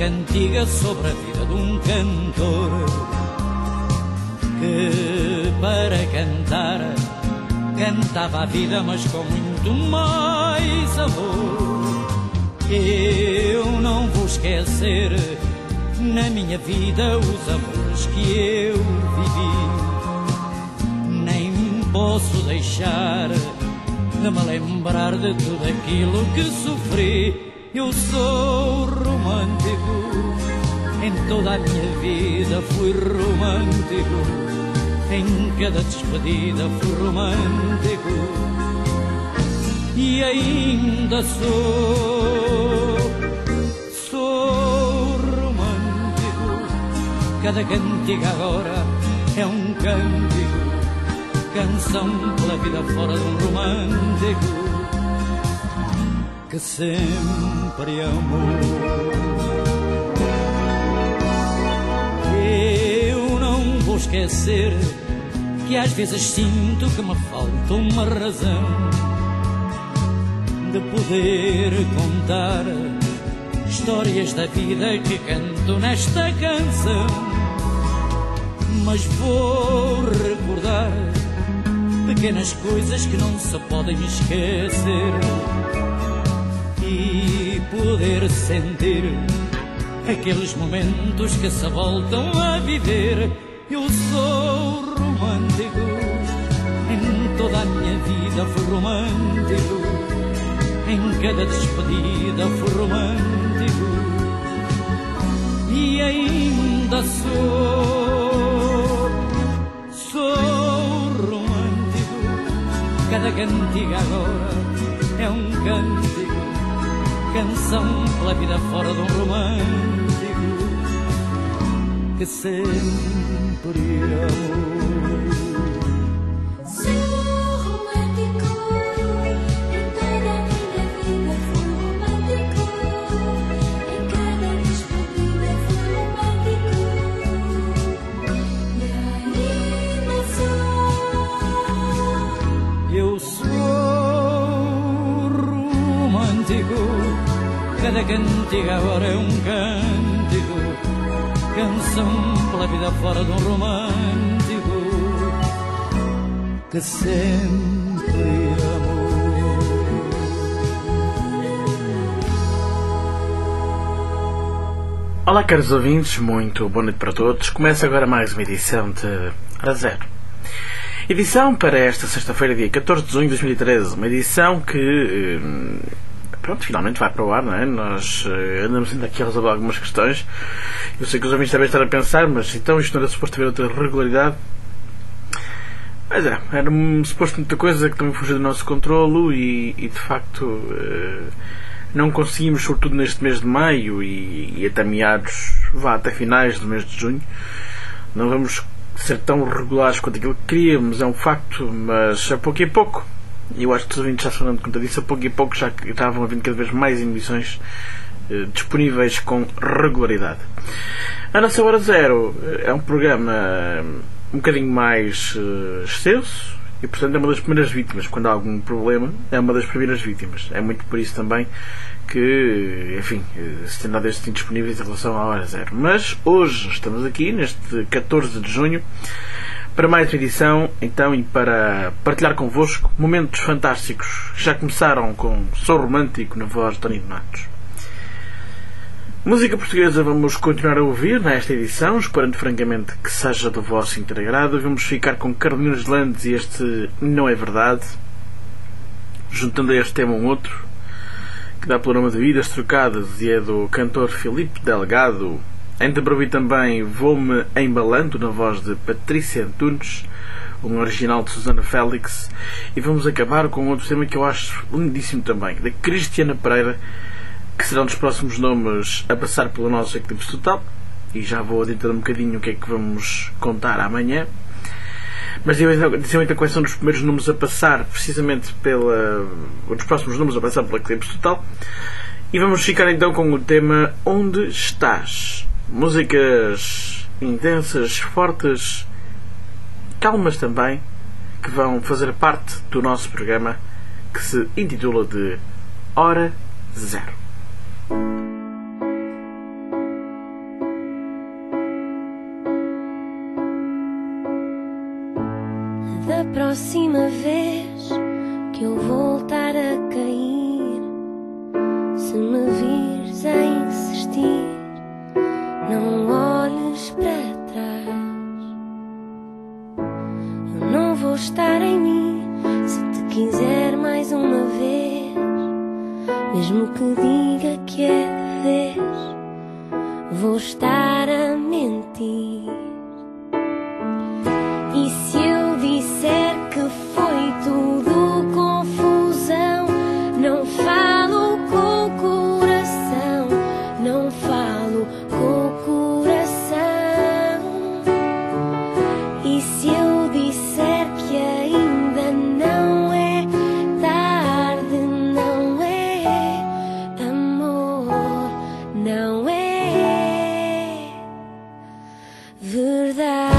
cantiga sobre a vida de um cantor que para cantar cantava a vida, mas com muito mais amor. Eu não vou esquecer na minha vida os amores que eu vivi, nem posso deixar de me lembrar de tudo aquilo que sofri. Eu sou romântico, em toda a minha vida fui romântico, em cada despedida fui romântico e ainda sou romântico. Cada cantiga agora é um cântico, canção pela vida fora de um romântico que sempre amou. Eu não vou esquecer que às vezes sinto que me falta uma razão de poder contar histórias da vida que canto nesta canção, mas vou recordar pequenas coisas que não se podem esquecer e poder sentir aqueles momentos que se voltam a viver. Eu sou romântico, em toda a minha vida fui romântico, em cada despedida fui romântico e ainda sou romântico. Cada cantiga agora é um cântico, canção pela vida fora de um romântico que sempre amou. Cada cantiga agora é um cântico, canção pela vida fora de um romântico que sempre amou. Olá, caros ouvintes, muito boa noite para todos. Começa agora mais uma edição de Hora Zero. Edição para esta sexta-feira, dia 14 de junho de 2013. Uma edição que finalmente vai para o ar, não é? Nós andamos ainda aqui a resolver algumas questões. Eu sei que os ouvintes devem estar a pensar, mas então isto não era suposto haver outra regularidade? Mas era suposto muita coisa que também fugiu do nosso controlo e de facto não conseguimos, sobretudo neste mês de maio e até meados, até finais do mês de junho, não vamos ser tão regulares quanto aquilo que queríamos, é um facto, mas a pouco e pouco. E eu acho que os ouvintes já se dando conta disso, a pouco e pouco já estavam havendo cada vez mais emissões disponíveis com regularidade. A nossa Hora Zero é um programa um bocadinho mais extenso e, portanto, é uma das primeiras vítimas. Quando há algum problema, é uma das primeiras vítimas. É muito por isso também que, enfim, se tem dado estes indisponíveis em relação à Hora Zero. Mas hoje estamos aqui, neste 14 de junho, para mais uma edição, então, e para partilhar convosco momentos fantásticos que já começaram com Sou Romântico na voz de Tony Donatos. Música portuguesa vamos continuar a ouvir nesta edição, esperando francamente que seja do vosso integrado. Vamos ficar com Carolina Deslandes e este Não é Verdade, juntando a este tema um outro, que dá pelo nome de Vidas Trocadas e é do cantor Filipe Delgado. Ainda para ouvir também Vou-me Embalando, na voz de Patrícia Antunes, um original de Susana Félix. E vamos acabar com outro tema que eu acho lindíssimo também, da Cristiana Pereira, que será um dos próximos nomes a passar pelo nosso Eclipse Total. E já vou adiantar um bocadinho o que é que vamos contar amanhã. Mas inicialmente a questão dos primeiros nomes a passar, precisamente dos próximos nomes a passar pelo Eclipse Total. E vamos ficar então com o tema Onde Estás? Músicas intensas, fortes, calmas também, que vão fazer parte do nosso programa, que se intitula de Hora Zero. Da próxima vez que eu voltar a cair, se me vires a insistir, não olhes para trás. Eu não vou estar em mim se te quiser mais uma vez, mesmo que diga que é de vez, vou estar a mentir. E se eu disser que foi tudo confusão, não falo com o coração, não falo com o coração. E se eu disser que ainda não é tarde, não é amor, não é verdade.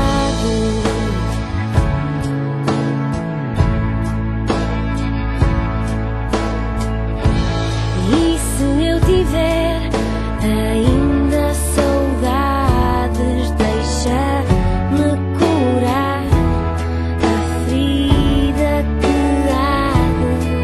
Tiver ainda saudades, deixa-me curar a ferida que arde.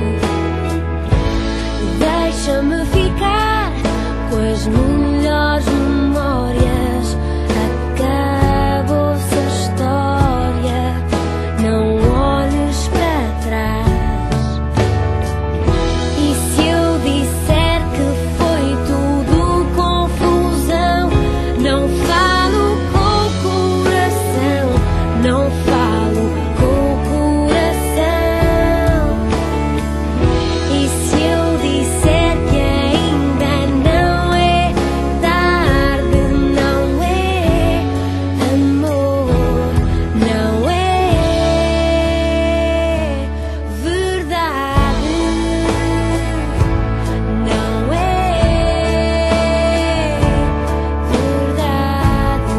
Deixa-me ficar com as melhores memórias. Acabou-se a história, não olhes para trás. E se eu disser que foi tudo confusão, não falo com o coração, não falo com o coração. E se eu disser que ainda não é tarde, não é amor, não é verdade. Não é verdade.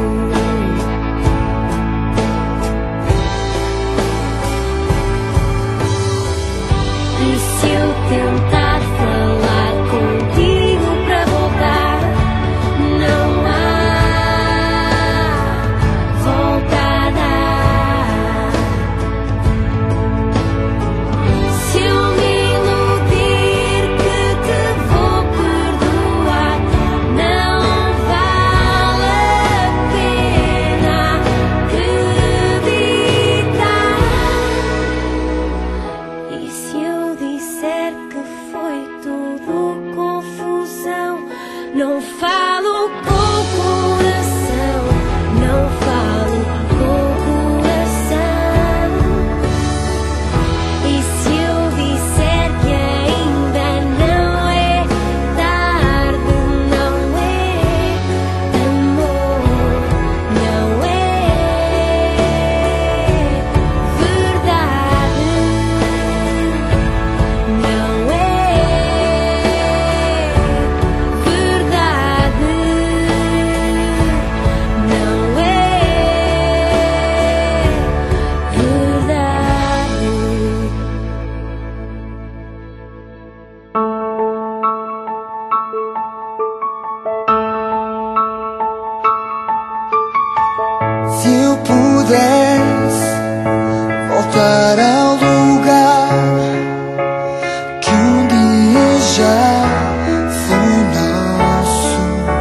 E se eu tentar falar contigo para voltar, não há volta a dar. Se eu me iludir que te vou perdoar, não vale a pena acreditar. E se eu disser que foi tudo confusão, não falo com o coração, não falo com o coração. E se eu disser que ainda não é tarde, não é amor, não é verdade. Não é verdade. Não é verdade. Se eu pudesse voltar ao lugar que um dia já foi nosso,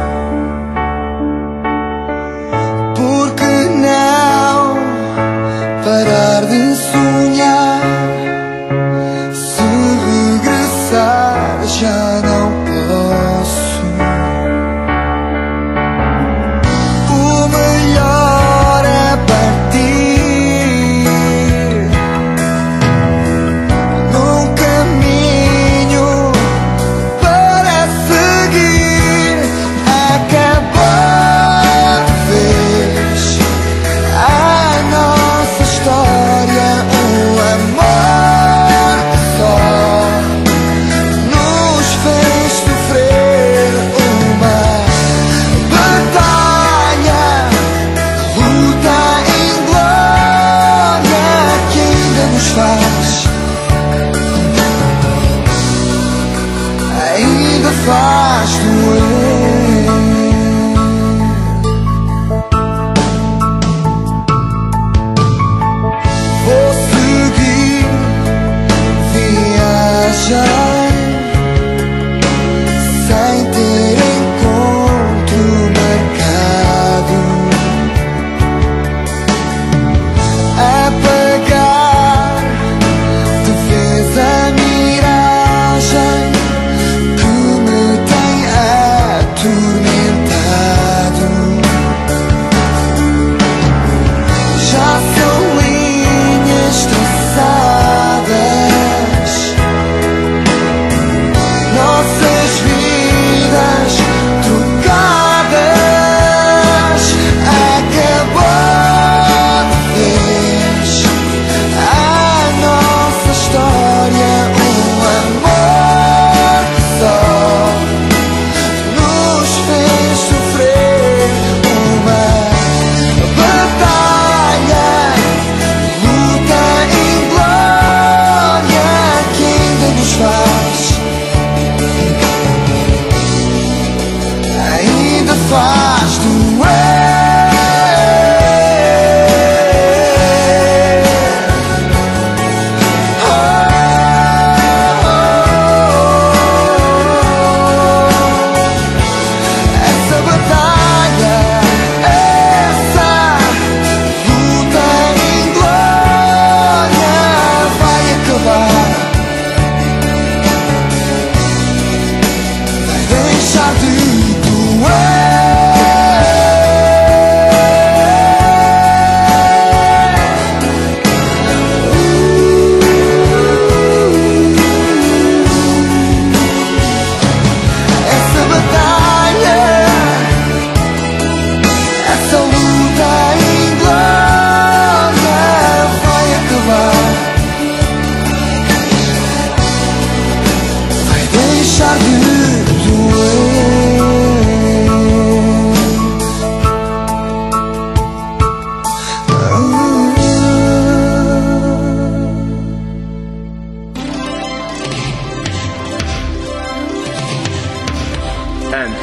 por que não parar de sonhar? Se regressar já não posso. O melhor é partir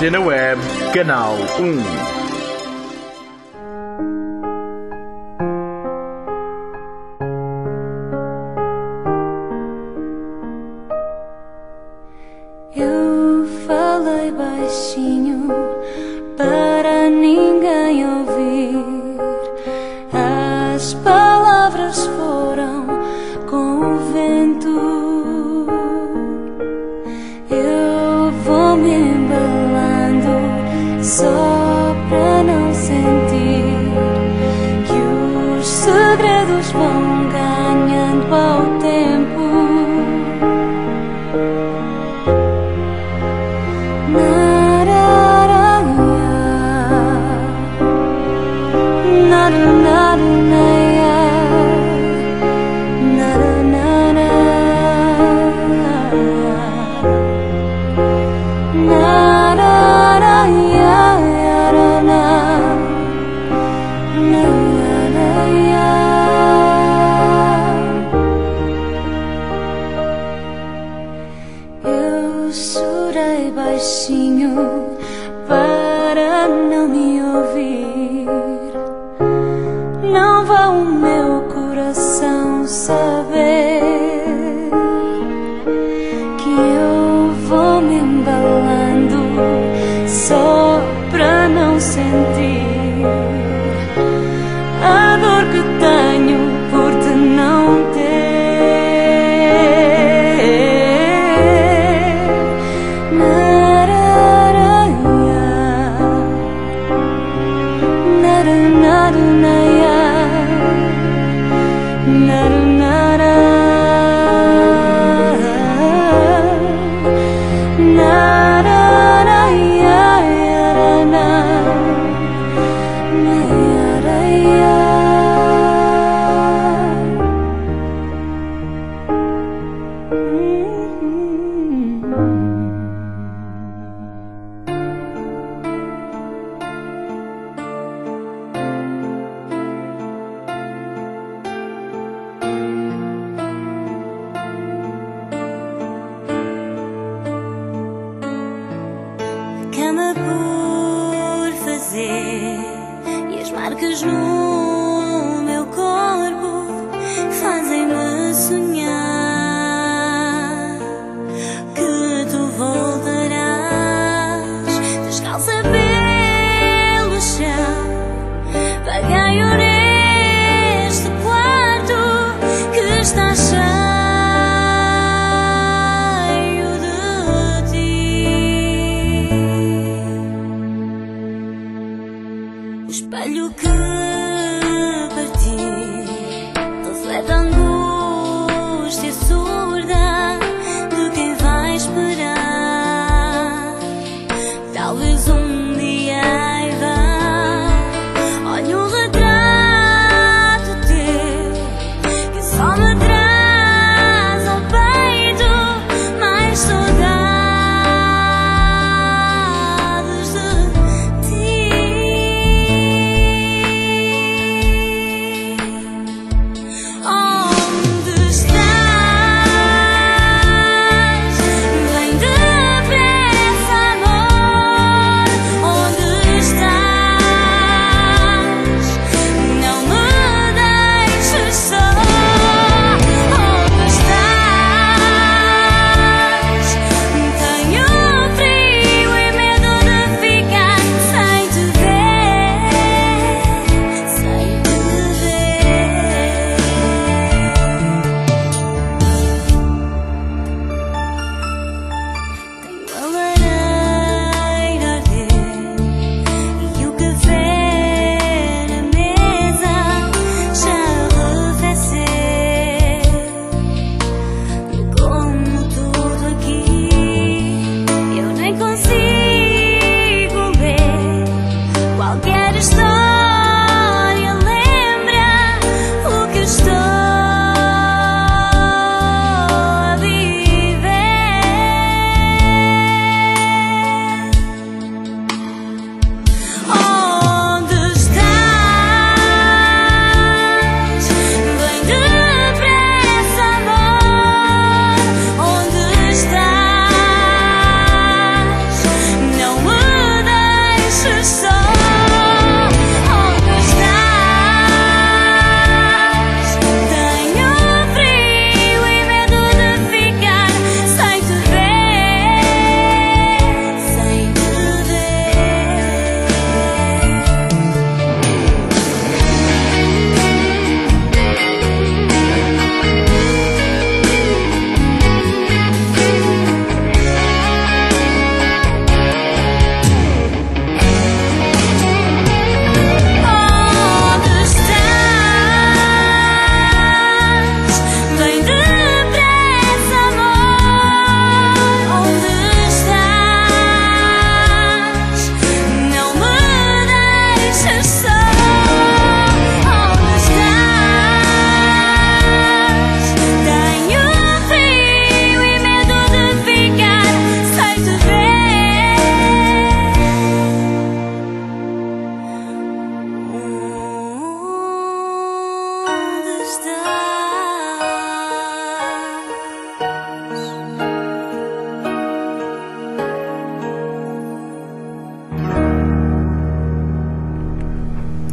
Antena Web, Canal 1. Eu falei baixinho para ninguém ouvir. As palavras foram com o vento. Eu vou me embalando só para não sentir que os segredos vão ganhando ao tempo. Eu chorei baixinho para não me ouvir. Não vá o meu coração saber que eu vou me embalando só para não sentir a dor que tenho por te não ter. Cama por fazer e as marcas no meu corpo fazem-me sonhar que tu voltarás descalça pelo chão. Paguei-o neste quarto que está cheio. O espelho que parti reflete a angústia surda de quem vai esperar. Talvez um dia vá. Olha o retrato teu que só me traz ao peito mais saudades de ti. Onde estás? Vem depressa, amor. Onde estás? Não me deixes só. Onde estás? Tenho frio e medo de ficar sem te ver, sem te ver. Tenho a lareira a arder e o café na mesa já arrefeceu. Como tudo aqui, eu nem consigo ler qualquer história. Lembra o que estou a viver. Onde estás? Vem depressa, amor. Onde estás? Não me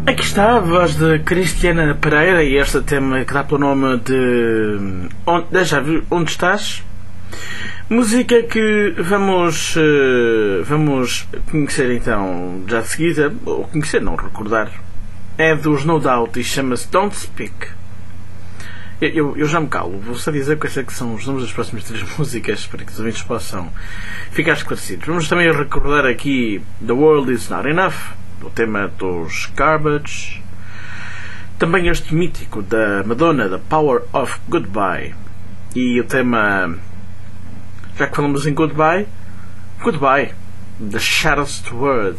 Aqui está a voz de Cristiana Pereira e este tema que dá pelo nome de Onde Estás? Música que vamos conhecer então já de seguida, ou conhecer, não recordar. É dos No Doubt e chama-se Don't Speak. Eu já me calo, vou só dizer quais é que são os nomes das próximas 3 músicas para que os ouvintes possam ficar esclarecidos. Vamos também recordar aqui The World Is Not Enough, o tema dos Garbage. Também este mítico da Madonna, The Power of Goodbye. E o tema, já que falamos em Goodbye, The Saddest Word.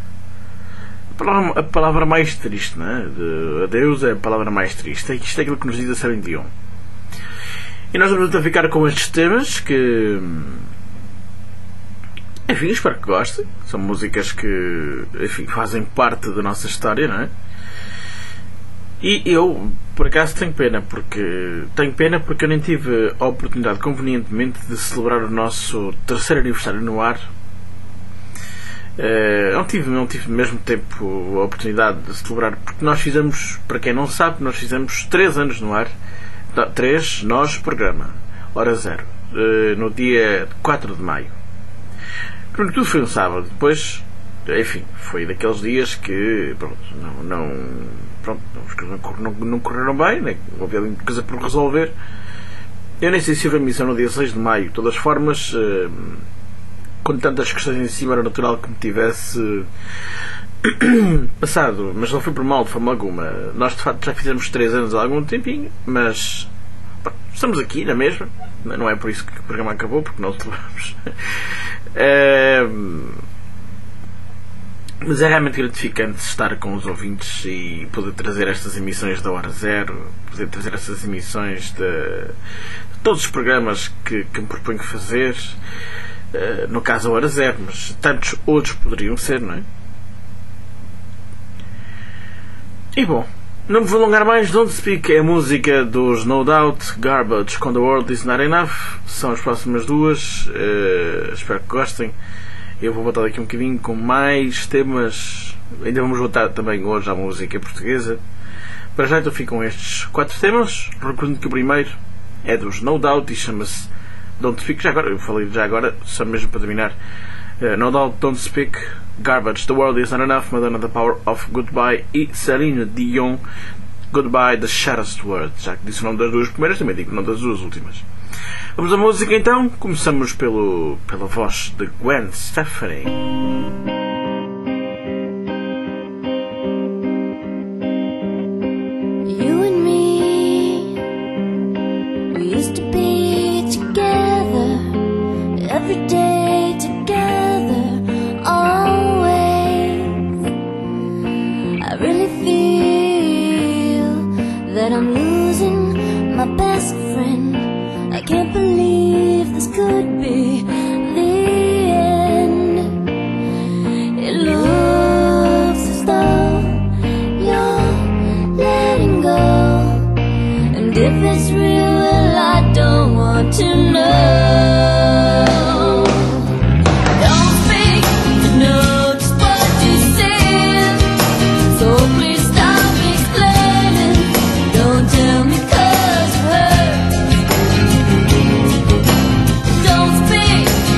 A palavra mais triste, não é? De adeus é a palavra mais triste. Isto é aquilo que nos diz a Celine Dion. E nós vamos então ficar com estes temas que, enfim, espero que gostem. São músicas que, enfim, fazem parte da nossa história, não é? E eu, por acaso, tenho pena porque eu nem tive a oportunidade convenientemente de celebrar o nosso 3º aniversário no ar. Não tive mesmo tempo a oportunidade de celebrar, porque nós fizemos, para quem não sabe, nós fizemos 3 anos no ar. 3, nós, programa, hora 0, no dia 4 de maio. Tudo foi um sábado. Depois, enfim, foi daqueles dias que não correram bem, né? Houve ali coisa por resolver. Eu nem sei se houve a emissão no dia 6 de maio. De todas as formas, com tantas questões em cima, era natural que me tivesse passado, mas não foi por mal de forma alguma. Nós de facto já fizemos 3 anos há algum tempinho, mas estamos aqui na mesma. Não é por isso que o programa acabou, porque não celebramos. Mas é realmente gratificante estar com os ouvintes e poder trazer estas emissões da Hora Zero, poder trazer estas emissões de todos os programas que me proponho fazer. No caso a Hora Zero, mas tantos outros poderiam ser, não é? E bom, não me vou alongar mais. Don't Speak é a música dos No Doubt, Garbage com The World Is Not Enough. São as próximas 2. Espero que gostem. Eu vou voltar daqui um bocadinho com mais temas. Ainda vamos voltar também hoje à música portuguesa. Para já então ficam estes 4 temas. Recordo que o primeiro é dos No Doubt e chama-se Don't Speak. Eu falei já agora, só mesmo para terminar. No Doubt, Don't Speak, Garbage, The World Is Not Enough, Madonna, The Power of Goodbye e Celine Dion, Goodbye, The Saddest Word. Já que disse o nome das 2 primeiras, também digo o nome das 2 últimas. Vamos à música então. Começamos pela voz de Gwen Stefani. You and me, we used to be together, every day together, always. I really feel that I'm losing my best friend. I can't believe this could be the end. It looks as though you're letting go, and if it's real, well, I don't want to know. Don't speak to know just what you said, so please stop explaining. Don't tell me 'cause it hurts. Don't speak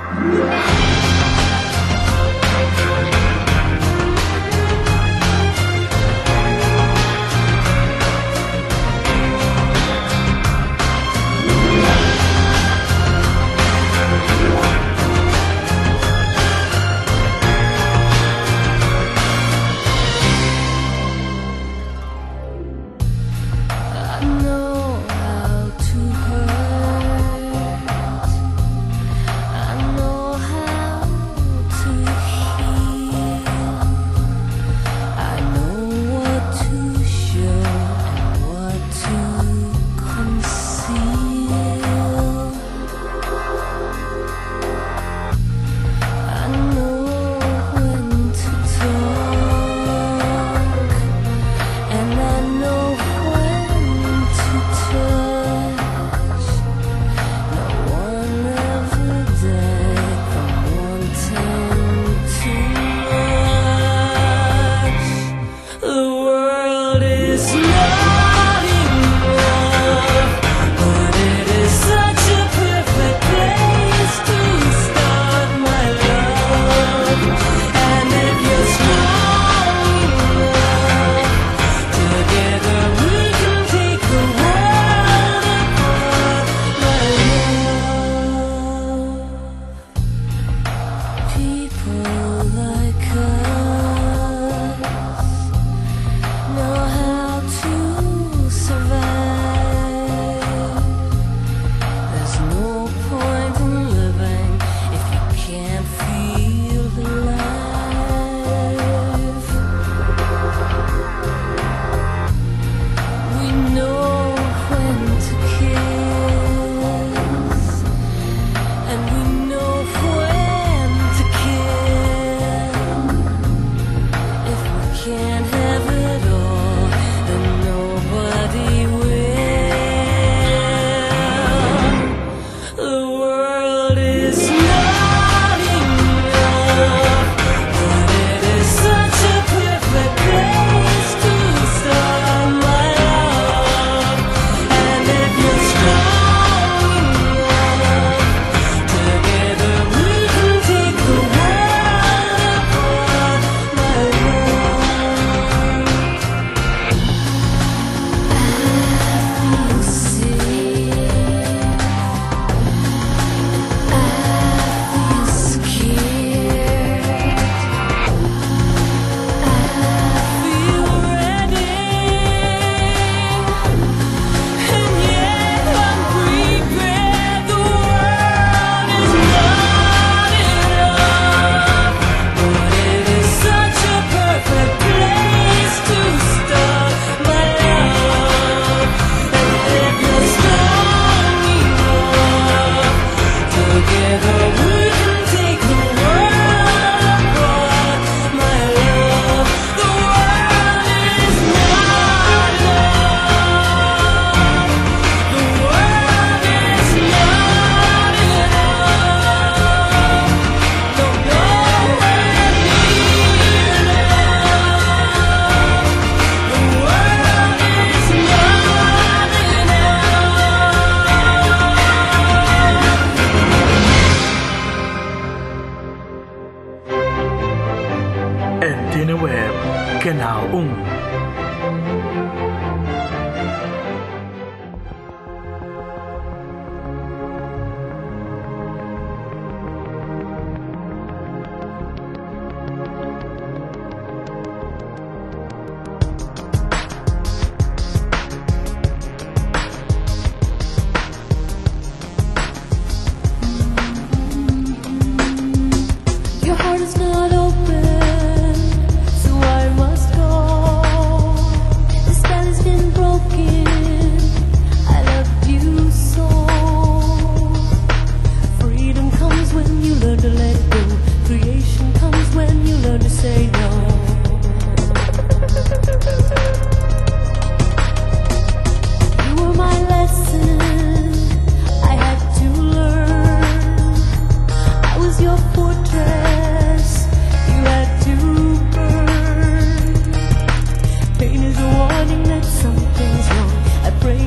Antena Web, Canal 1.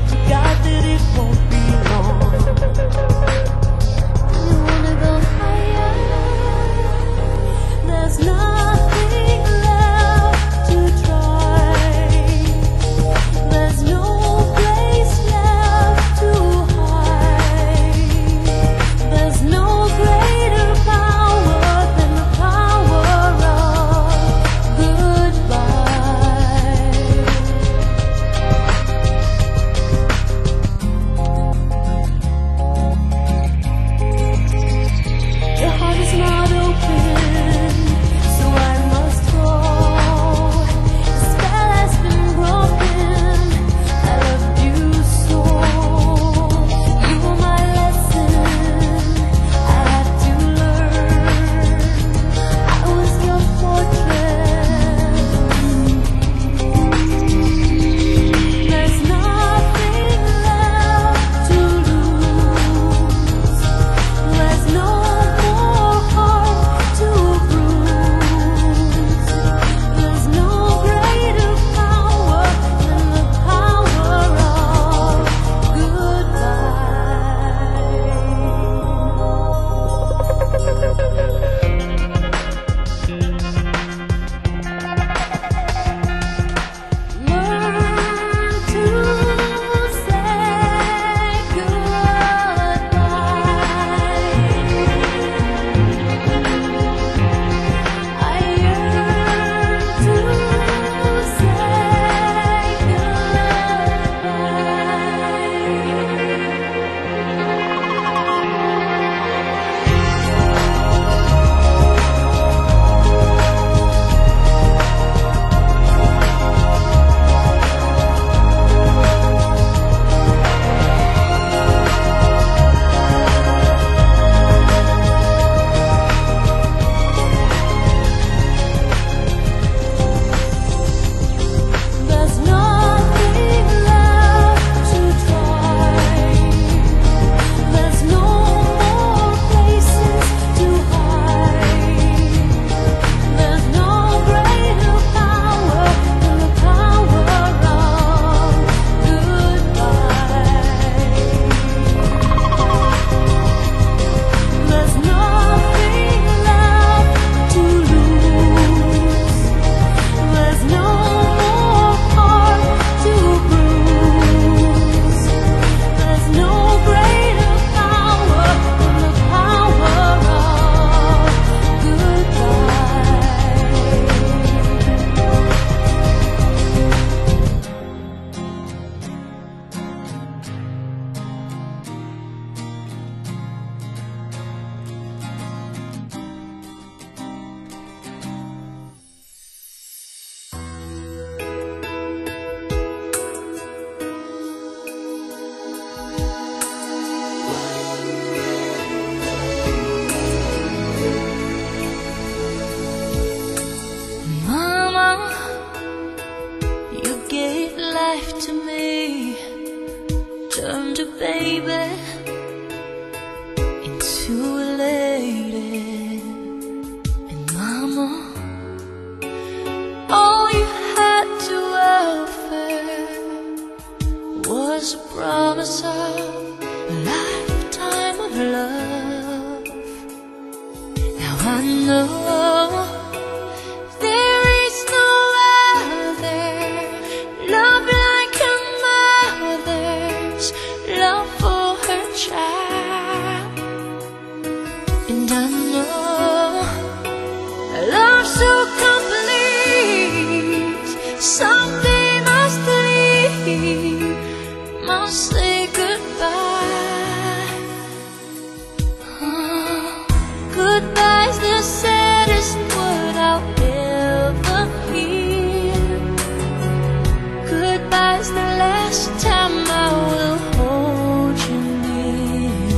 Higher I know there is no other love like a mother's love for her child. And I know a love so complete someday must leave, must say goodbye. Goodbye's the saddest word I'll ever hear. Goodbye's the last time I will hold you near.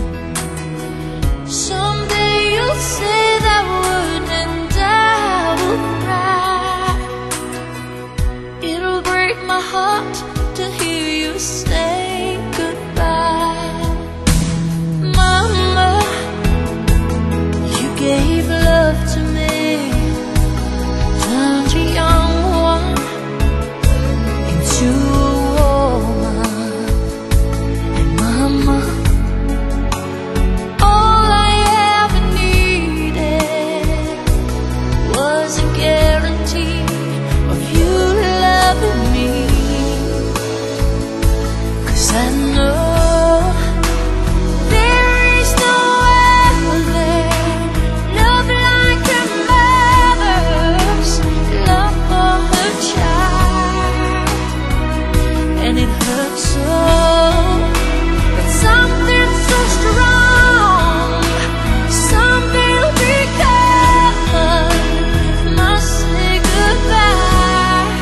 Someday you'll say that word and I will cry. It'll break my heart to hear you say goodbye. Mama, you gave love to me, turned a young one into a woman. And Mama, all I ever needed was a guarantee of you loving me. 'Cause I know there is no other love like a mother's love for her child. And it hurts so, but something so strong, something will become, must say goodbye.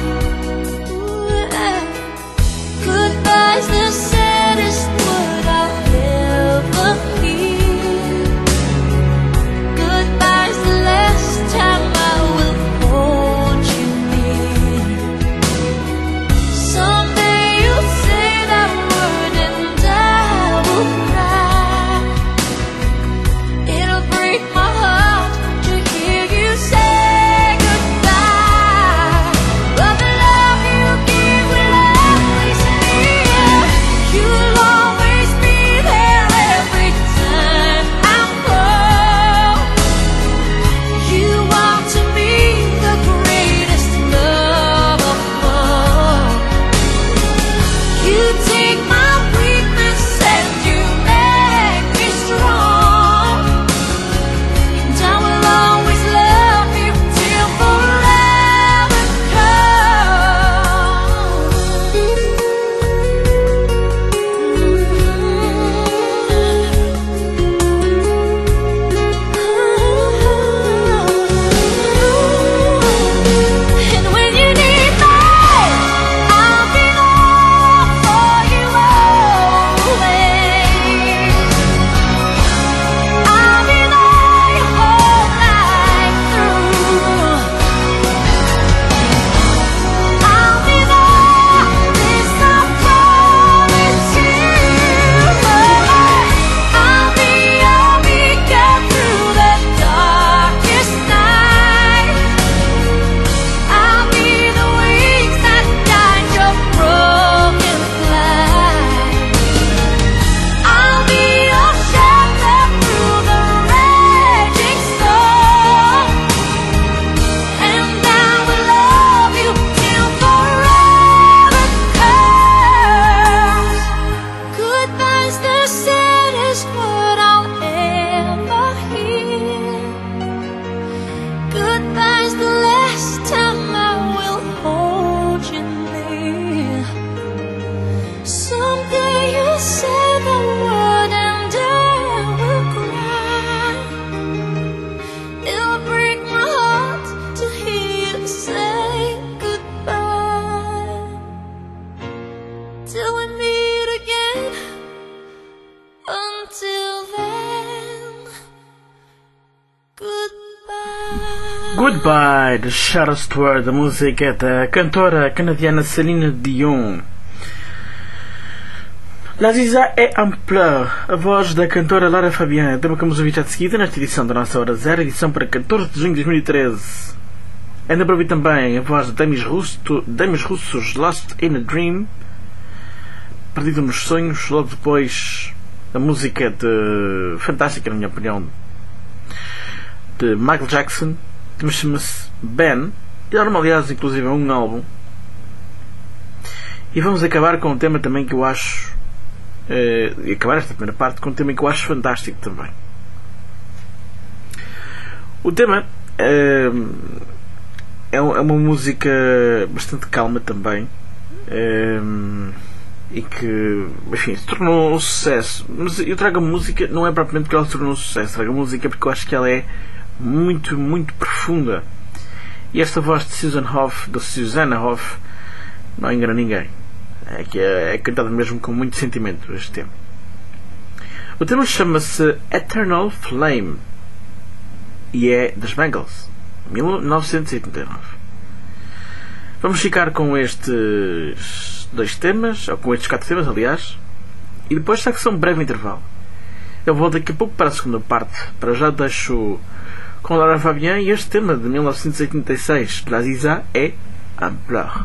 Goodbye's the saddest word I'll ever hear. Goodbye's the last time I will hold you near. Someday you'll say that word and I will cry. It'll break my heart to hear you say goodbye. But the love you give will always be here. You'll always be there every time I'm cold. You are to me the greatest love of all. You take my weakness and you make me strong. And I will always love you till forever And when you need me, I'll be there for you always. I'll be there your whole life through. I'll be there, this I promise you. I'll be your beacon through the darkest night. I'll be the wings that guide your broken flight. I'll be your shelter through the raging storm. And I will love you till forever comes. Goodbye's the saddest word I'll ever hear. Goodbye's the last time I will hold you near. Someday you'll say the word and I will cry. It'll break my heart to hear you say goodbye. Till we meet again, until then, goodbye. Goodbye, The Shortest Word, a música da cantora canadiana Celine Dion. La Ziza é Ampleur, a voz da cantora Lara Fabian, tema que vamos ouvir já de seguida nesta edição da nossa Hora Zero, edição para 14 de junho de 2013. Ainda para ouvir também a voz de Demis Russos, Lost in a Dream, Perdido nos Sonhos, logo depois a música fantástica, na minha opinião, de Michael Jackson. O tema chama-se Ben. E aliás, inclusive, é um álbum. E vamos acabar com um tema também que eu acho... e acabar esta primeira parte com um tema que eu acho fantástico também. O tema é uma música bastante calma também, e que, enfim, se tornou um sucesso. Mas eu trago a música não é propriamente porque ela se tornou um sucesso, trago a música porque eu acho que ela é muito, muito profunda. E esta voz de Susanna Hoff, não engana ninguém. É cantado mesmo com muito sentimento este tema. O tema chama-se Eternal Flame e é das Bangles, 1989. Vamos ficar com estes 2 temas, ou com estes 4 temas, aliás, e depois será que são um breve intervalo. Eu vou daqui a pouco para a segunda parte. Para já deixo com Laura Fabian e este tema de 1986 de Aziza é Ampleur.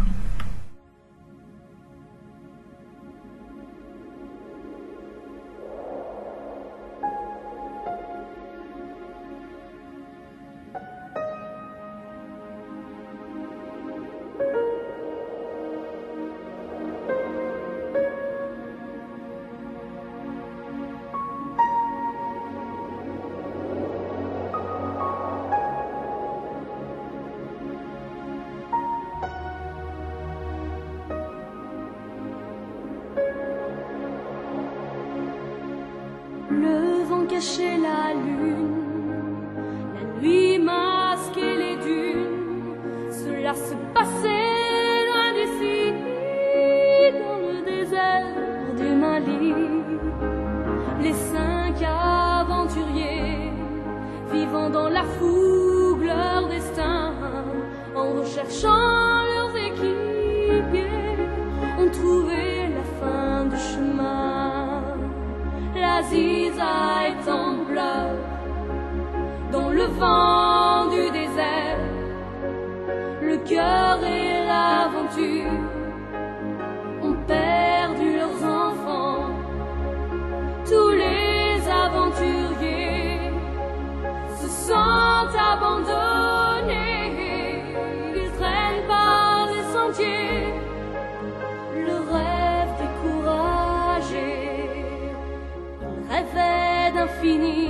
Le vent cachait la lune, la nuit masquait les dunes. Cela se passait loin d'ici, dans le désert du Mali. Les 5 aventuriers, vivant dans la fougue leur destin, en recherchant leurs équipiers, ont trouvé la fin du chemin. L'Aziza est en pleurs, dans le vent du désert. Le cœur et l'aventure ont perdu leurs enfants. Tous les aventuriers se sentent abandonnés. Ils traînent par les sentiers, le rêve découragé. Rêvait d'infini,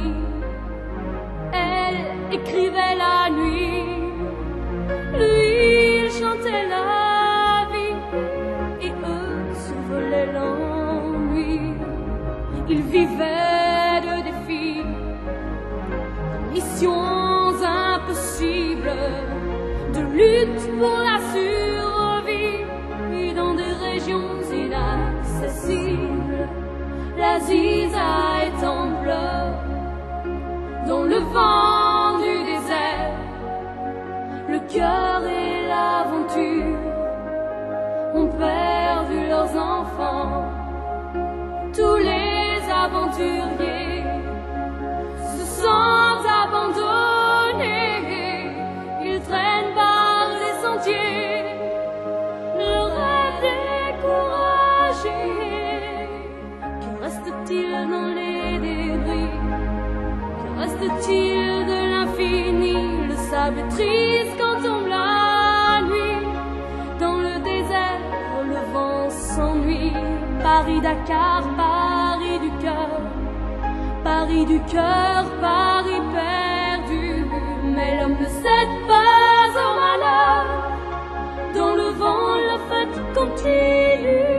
elle écrivait la nuit, lui il chantait la vie, et eux survolaient l'ennui. Ils vivaient de défis, de missions impossibles, de lutte pour la survie, et dans des régions inaccessibles. L'Aziza est en pleurs, dans le vent du désert. Le cœur et l'aventure ont perdu leurs enfants. Tous les aventuriers se sentent abandonnés. Ils traînent par les sentiers, le rêve découragé. Reste-t-il dans les débris? Que reste-t-il de l'infini? Le sable triste quand tombe la nuit. Dans le désert, le vent s'ennuie. Paris-Dakar, Paris du cœur. Paris du cœur, Paris perdu. Mais l'homme ne cède pas au malheur. Dans le vent, la fête continue.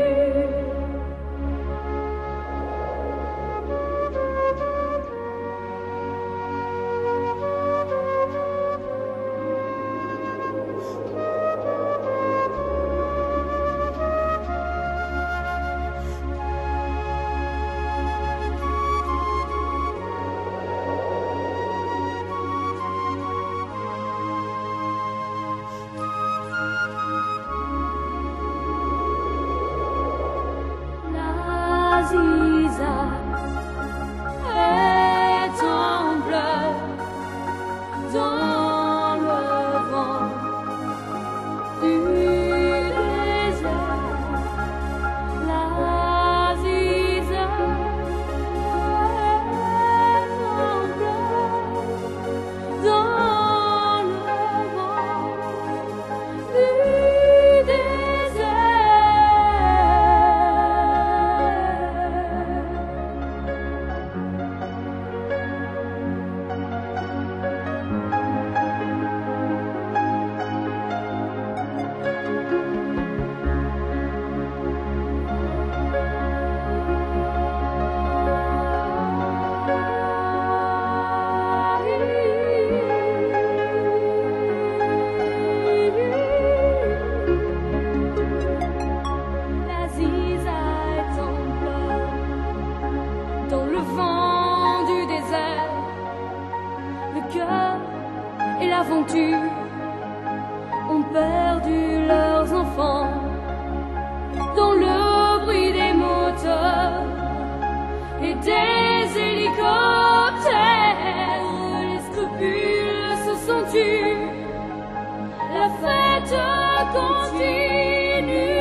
cœur et l'aventure ont perdu leurs enfants dans le bruit des moteurs et des hélicoptères. Les scrupules se sont tus, la fête continue.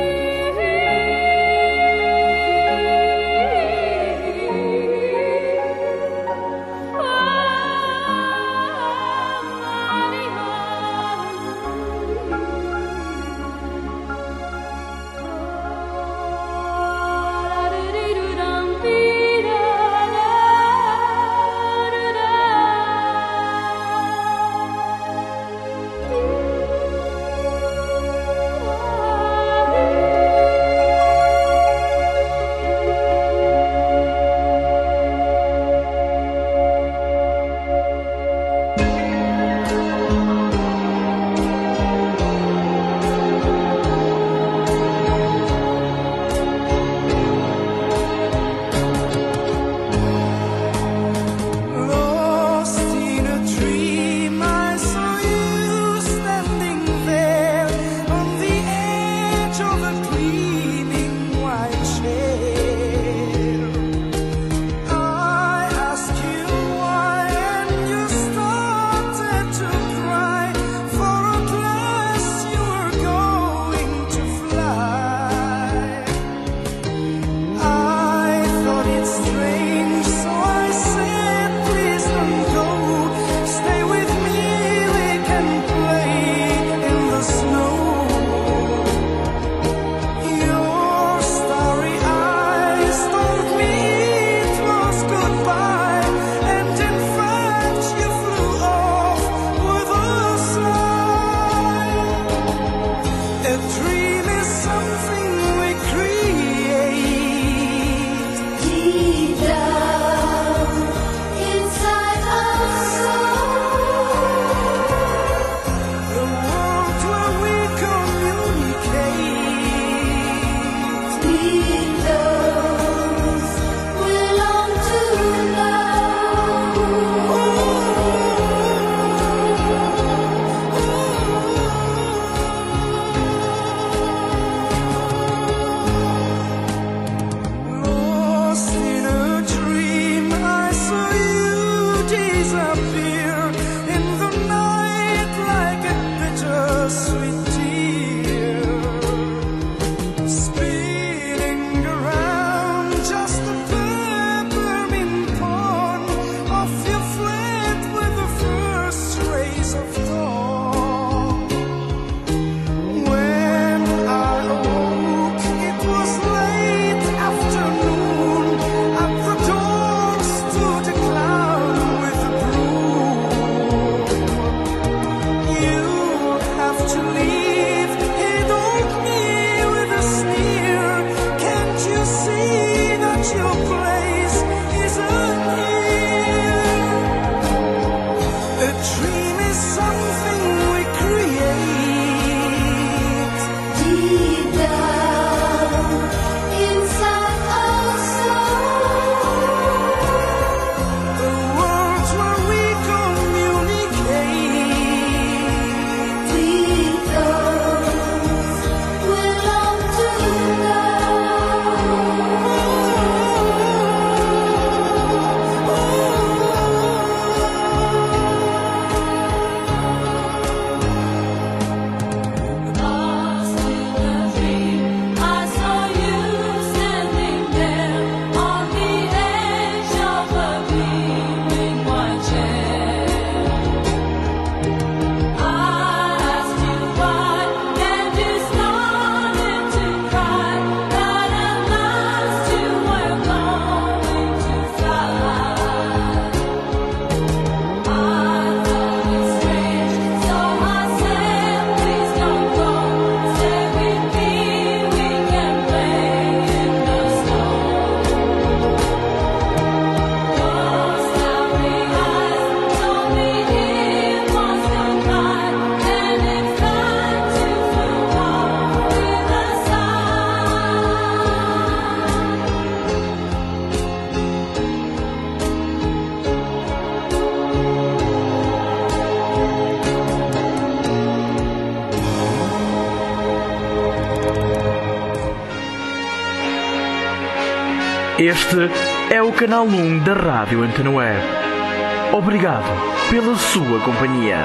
Este é o canal 1 da Rádio Antena Web. Obrigado pela sua companhia.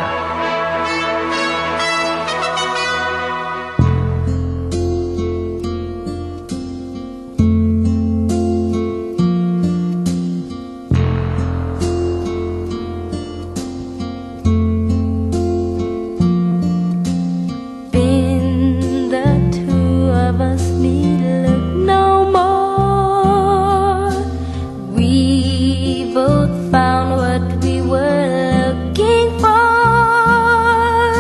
Found what we were looking for.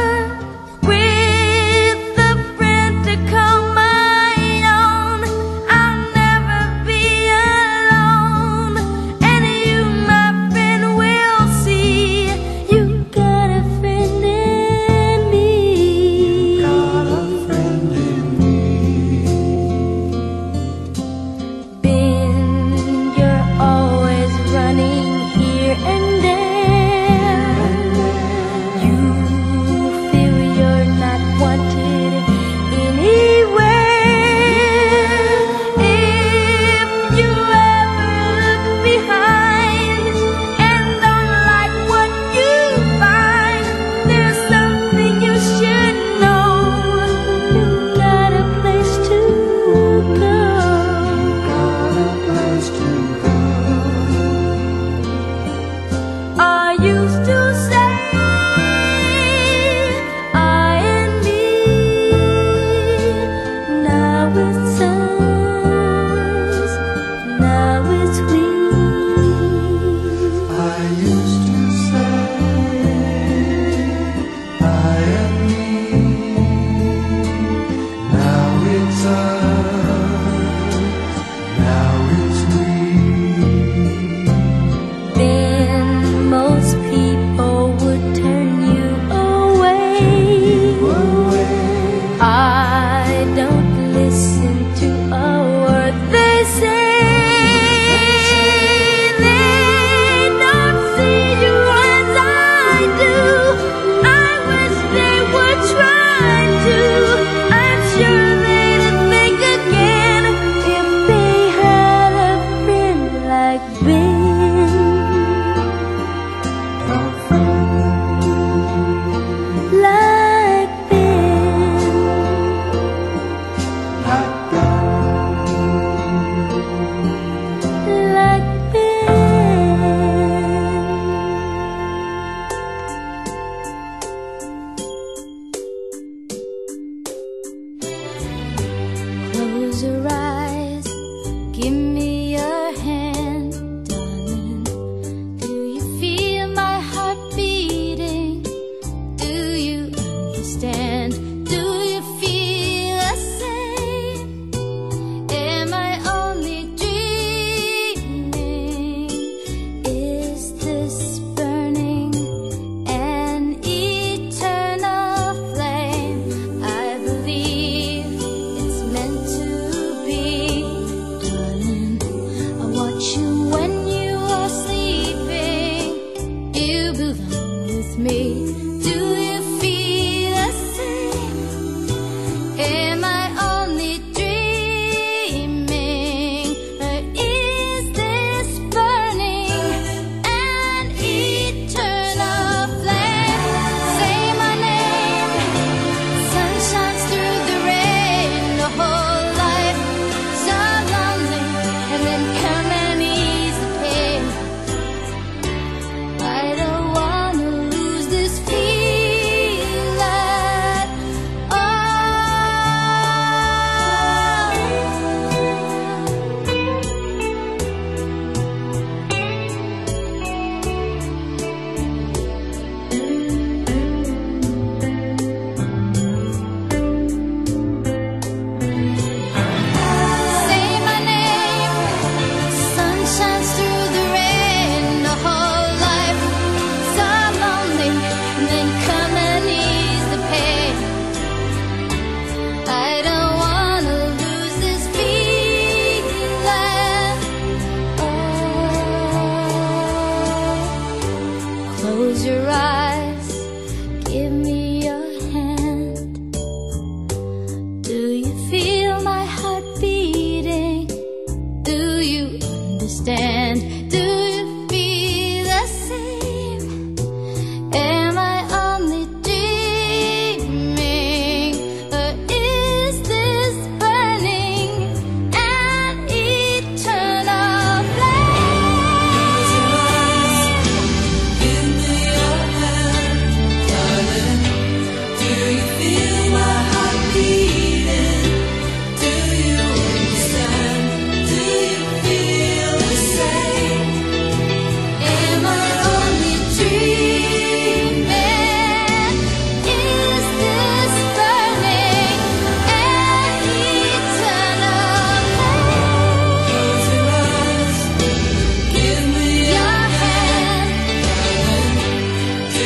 Do you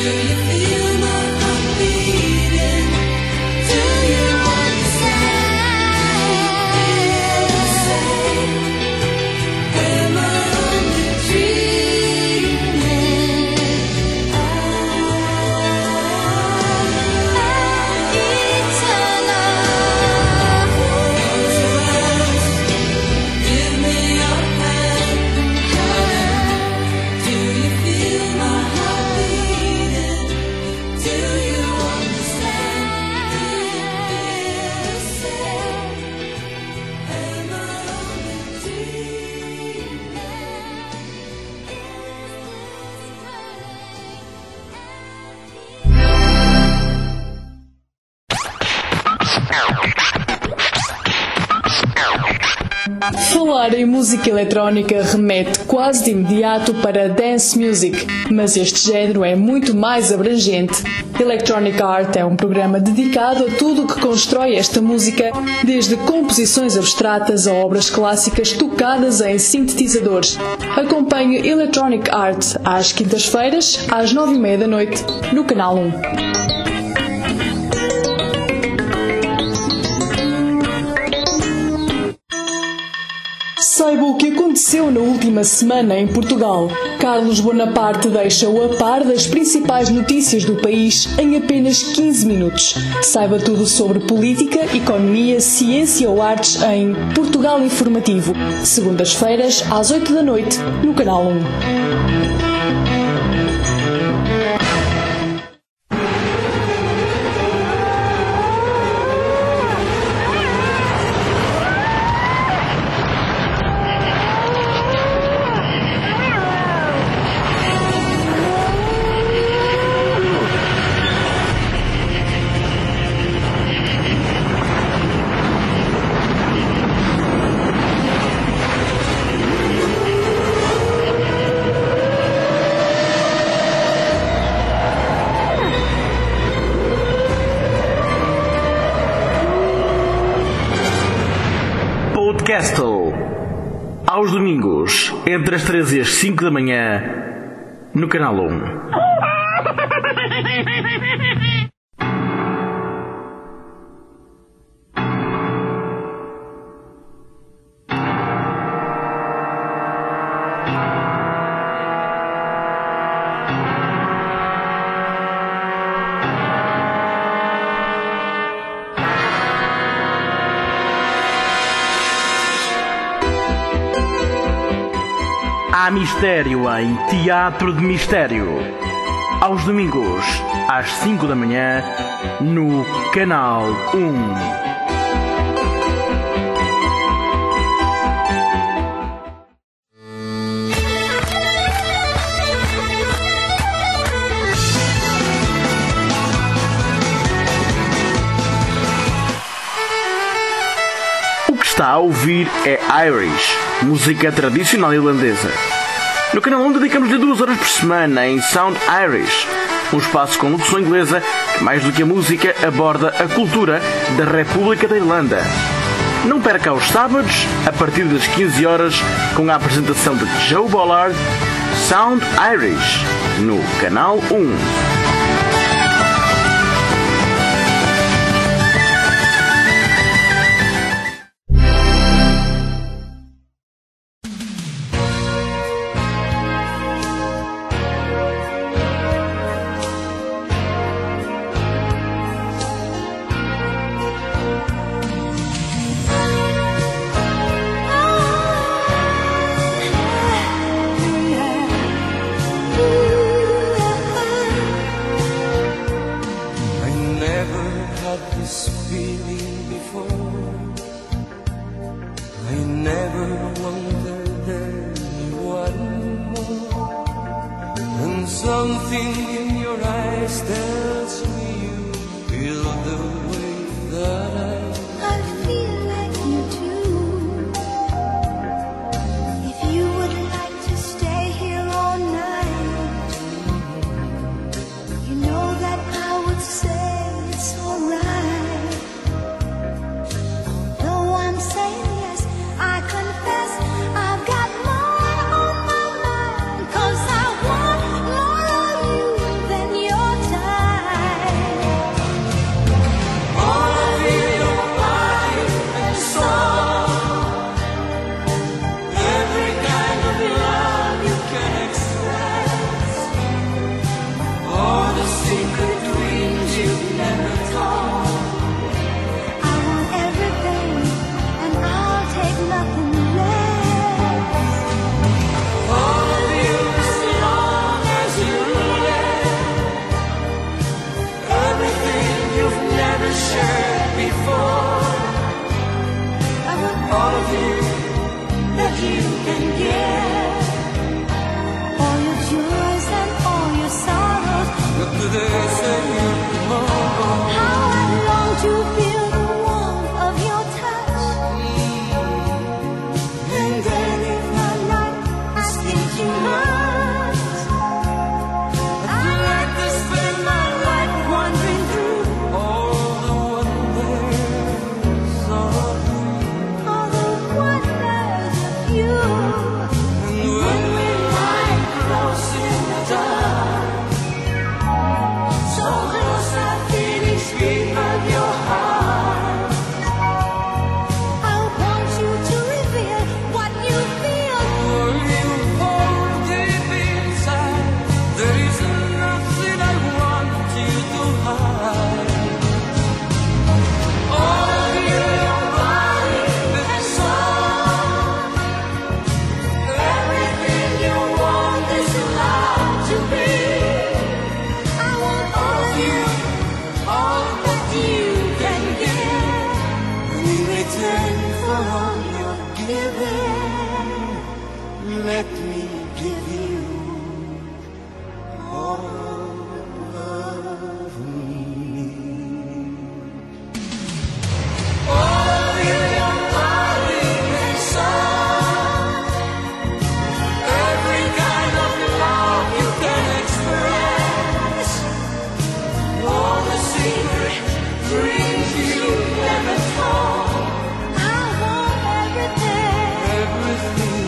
Falar em música eletrónica remete quase de imediato para dance music, mas este género é muito mais abrangente. Electronic Art é um programa dedicado a tudo o que constrói esta música, desde composições abstratas a obras clássicas tocadas em sintetizadores. Acompanhe Electronic Art às quintas-feiras, às 9h30 da noite, no Canal 1. Saiba o que aconteceu na última semana em Portugal. Carlos Bonaparte deixa-o a par das principais notícias do país em apenas 15 minutos. Saiba tudo sobre política, economia, ciência ou artes em Portugal Informativo, segundas-feiras às 8 da noite, no Canal 1. Podcastle, aos domingos, entre as 13 e as 5 da manhã, no Canal 1. Há mistério em Teatro de Mistério. Aos domingos, às 5 da manhã, no Canal 1. Está a ouvir é Irish, música tradicional irlandesa. No Canal 1 dedicamos-lhe 2 horas por semana em Sound Irish, um espaço com locução inglesa que, mais do que a música, aborda a cultura da República da Irlanda. Não perca aos sábados, a partir das 15 horas, com a apresentação de Joe Bollard, Sound Irish, no Canal 1. Than you you can give. All your joys and all your sorrows. What do they say tomorrow? How I long to feel the warmth of your touch. And then if my life is still too much, I'd like to spend my life wandering through All the wonders of all the wonders of you. and when we lie close in the dark, so close I feel each beat of your heart. I want you to reveal what you feel. For you hold deep inside, there is nothing I want you to hide. All of you, your body and soul, everything you want is allowed to be. I want all of you, All that you can give. in return for all your giving, let me give you all of me. All of you, your body and soul, every kind of love you can express, all the secret dreams you never told, I want everything. everything.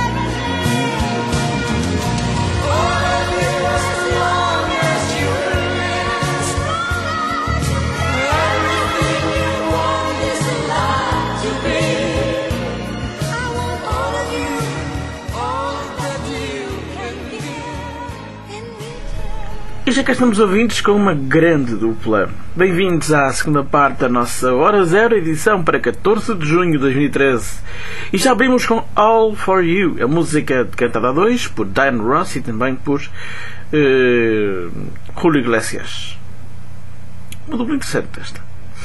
All of you, As long as you live, everything you want is allowed to be. I want all of you, All that you can give. in return. E já cá estamos ouvintes com uma grande dupla. Bem-vindos à segunda parte da nossa Hora Zero, edição para 14 de junho de 2013. E já abrimos com All For You, a música cantada a dois por Diana Ross e também por Julio Iglesias. Uma dupla interessante esta.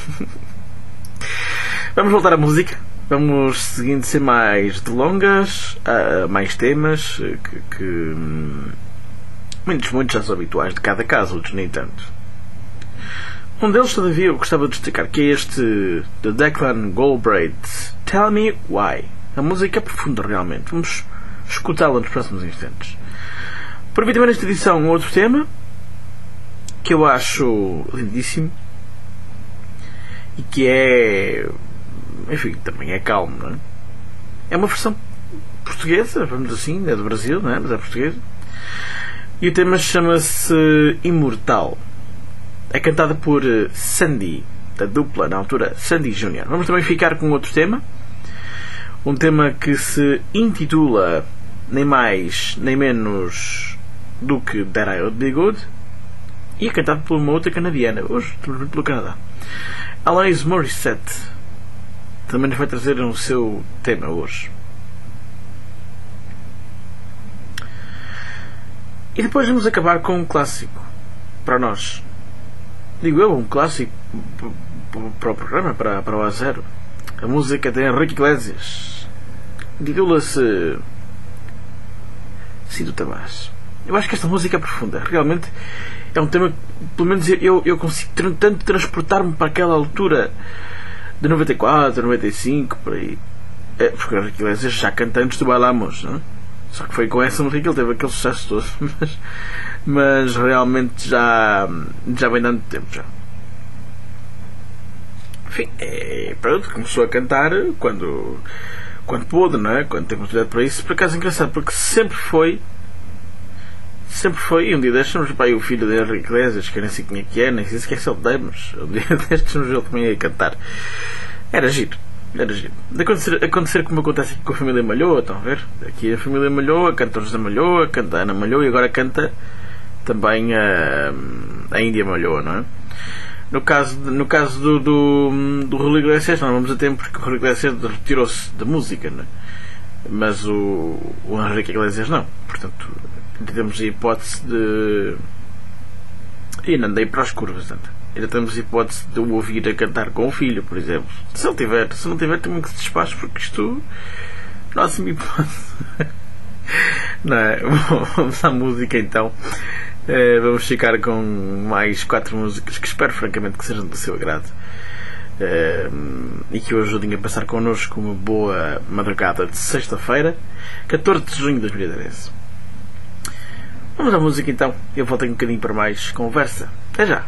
Vamos voltar à música. Vamos seguindo sem mais delongas, mais temas que muitos já são habituais de cada caso, outros nem tanto. Um deles, todavia, eu gostava de destacar, que é este de Declan Galbraith, Tell Me Why. A música é profunda, realmente. Vamos escutá-la nos próximos instantes. Por vir também nesta edição um outro tema que eu acho lindíssimo e que é, enfim, também é calmo, não é? É uma versão portuguesa, vamos assim, é do Brasil, não é? Mas é portuguesa. E o tema chama-se Imortal. É cantada por Sandy, da dupla, na altura, Sandy Jr. Vamos também ficar com outro tema. Um tema que se intitula nem mais nem menos do que That I Ought Be Good. E é cantado por uma outra canadiana. Hoje estamos pelo Canadá. Alanis Morissette também nos vai trazer o seu tema hoje. E depois vamos acabar com um clássico para nós. Digo eu, um clássico para o programa, para o A0. A música de Henrique Iglesias. Intitula-se Sinto Tabás. Eu acho que esta música é profunda. Realmente é um tema que, pelo menos eu consigo tanto transportar-me para aquela altura de 94, 95, por aí. Porque o Henrique Iglesias já canta antes do Bailamos, não é? Só que foi com essa música que ele teve aquele sucesso todo. Mas realmente já vem dando tempo já. Enfim, pronto, começou a cantar quando pôde, não é? Quando teve oportunidade para isso. Por acaso é engraçado, porque sempre foi, e um dia deixamos para aí o filho de Henrique Iglesias, que eu nem sei quem é que é, nem sei se quer se ele demos. Um dia deixamos ele também a cantar. Era giro. De acontecer como acontece aqui com a família Malhoa, estão a ver? Aqui a família Malhoa canta o José Malhoa, canta a Ana Malhoa e agora canta também a Índia Malhoa, não é? No caso do Julio Iglesias não vamos a tempo, porque o Julio Iglesias retirou-se da música, não é? Mas o Henrique Iglesias não. Portanto, temos a hipótese de... E ainda andei para as curvas, tanto. Ainda temos a hipótese de o ouvir a cantar com o filho, por exemplo. Se não tiver, também que se despache, porque isto Próximo hipótese. Não é? Vamos à música então. Vamos ficar com mais 4 músicas que espero francamente que sejam do seu agrado e que o ajudem a passar connosco uma boa madrugada de sexta-feira, 14 de junho de 2013. Vamos à música então. Eu volto um bocadinho para mais conversa. Até já.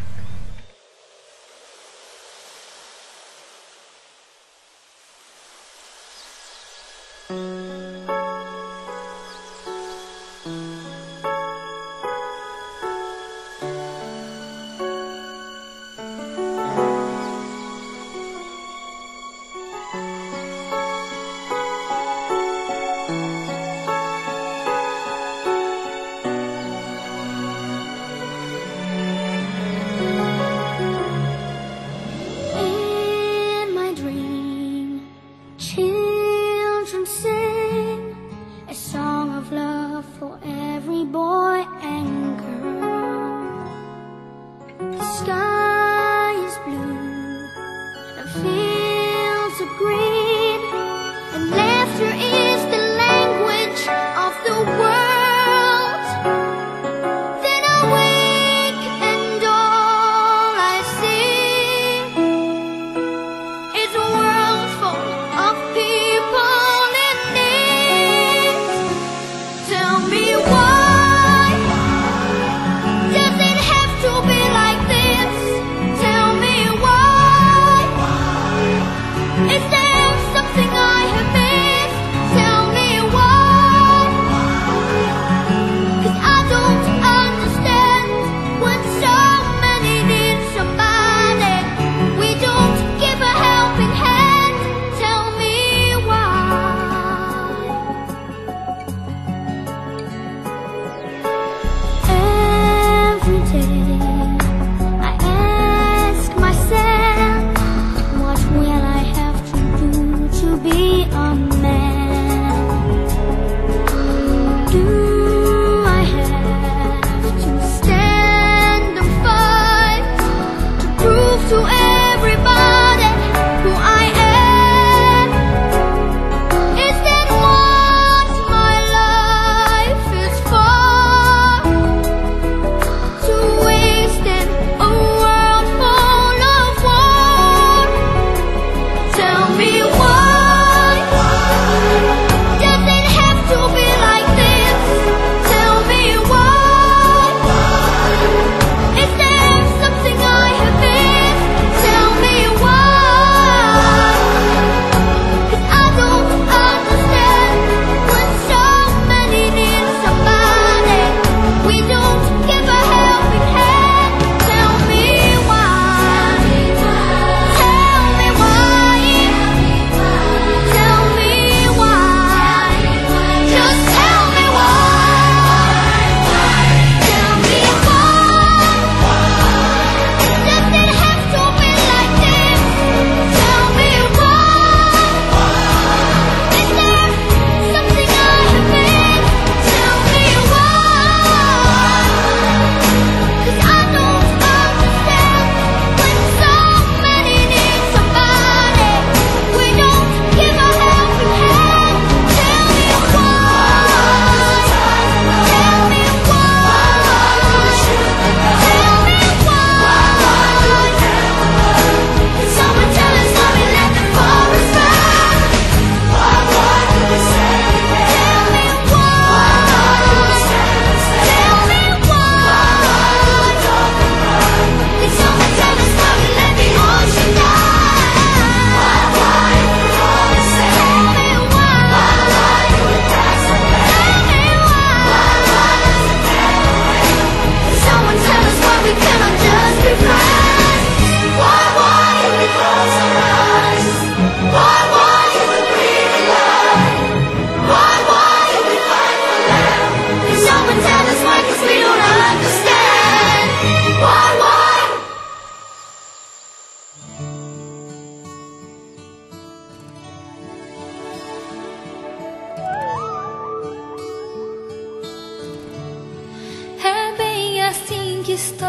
que estou,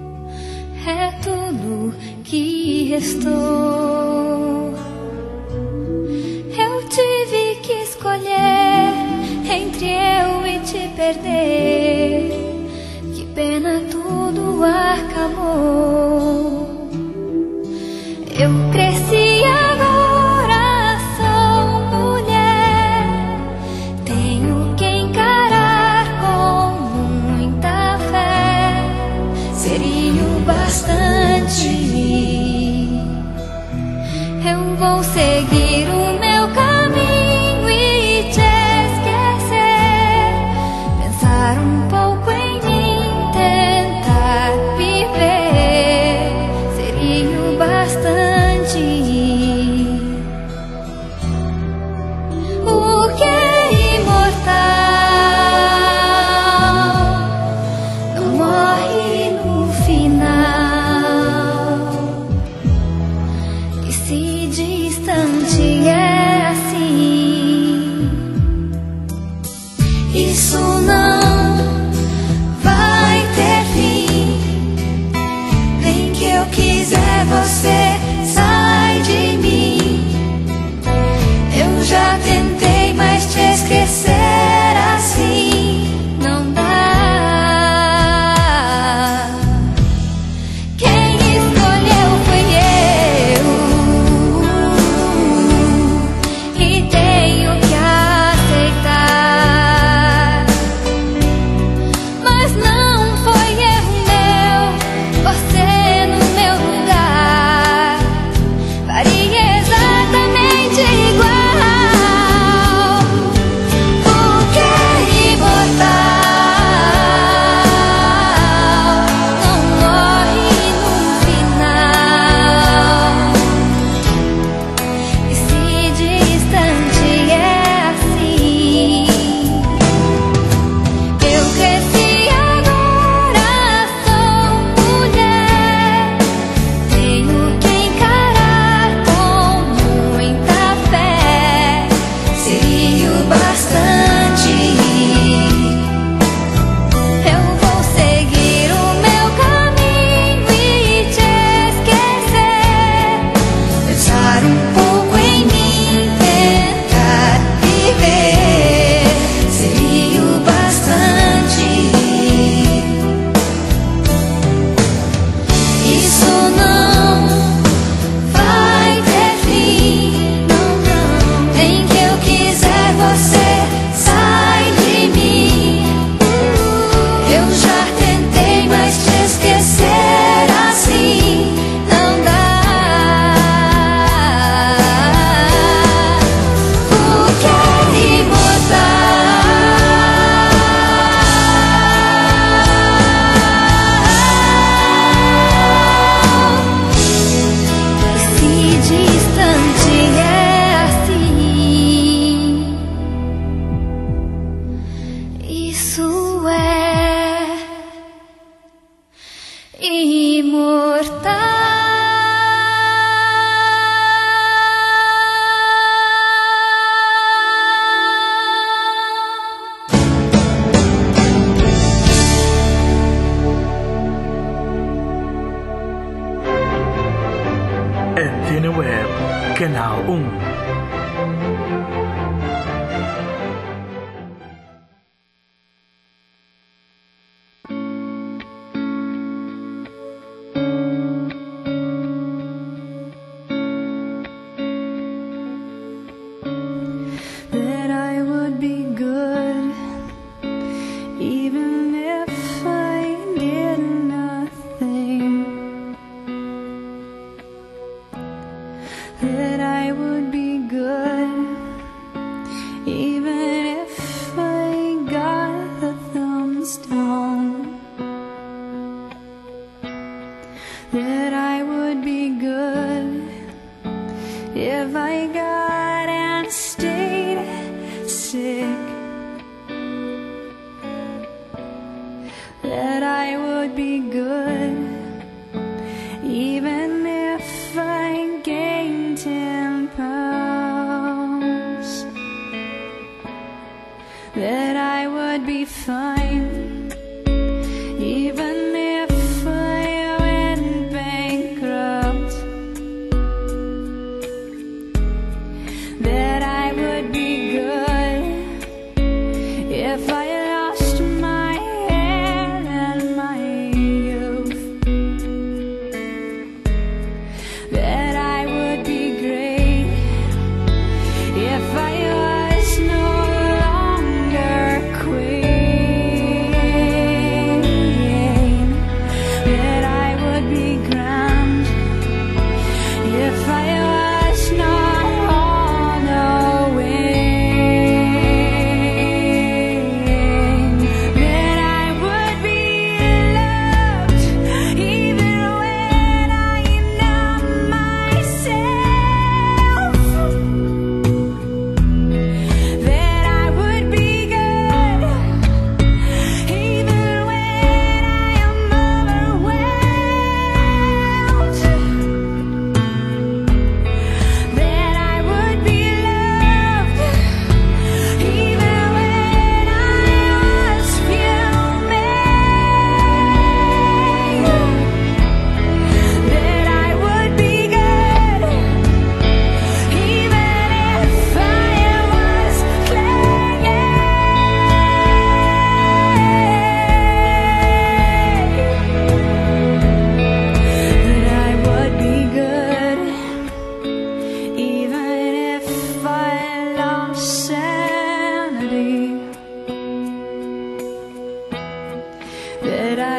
é tudo que restou. pena, tudo acabou. Eu cresci agora, sou mulher, tenho que encarar com muita fé. Seria o bastante. Eu vou seguir o meu caminho e te esquecer. Pensar um pouco em mim, tentar viver. Seria o bastante. O que é imortal não morre no final. Se distante é assim, isso não vai ter fim. Nem que eu quiser, você sai de mim. Eu já tentei, mas te esquecer assim não dá. Quem escolheu fui eu. Tenho que aceitar, mas não foi erro meu. Você no meu lugar faria exatamente igual. O que é imortal não morre no final. E se distante é assim. Eu cresci agora, sou mulher, tenho que encarar com muita fé. Seria o bastante. Eu vou seguir o meu caminho e te esquecer. Pensar um pouco em mim, tentar viver. Seria o bastante. Isso não vai ter fim, não, não. Nem que eu quiser, você sai de mim. Eu já tentei, mas te esquecer assim não dá. O que é imortal? Se distante é assim, isso é imortal. Antena Web, Canal 1. That I would be good, even if I did nothing. That I would be good, even if I got the thumbs down. That I would be good if I got and stayed sick. That I would be good even if I gained 10 pounds. That I would be fine even if I went bankrupt. That I would be good if I lost my head and my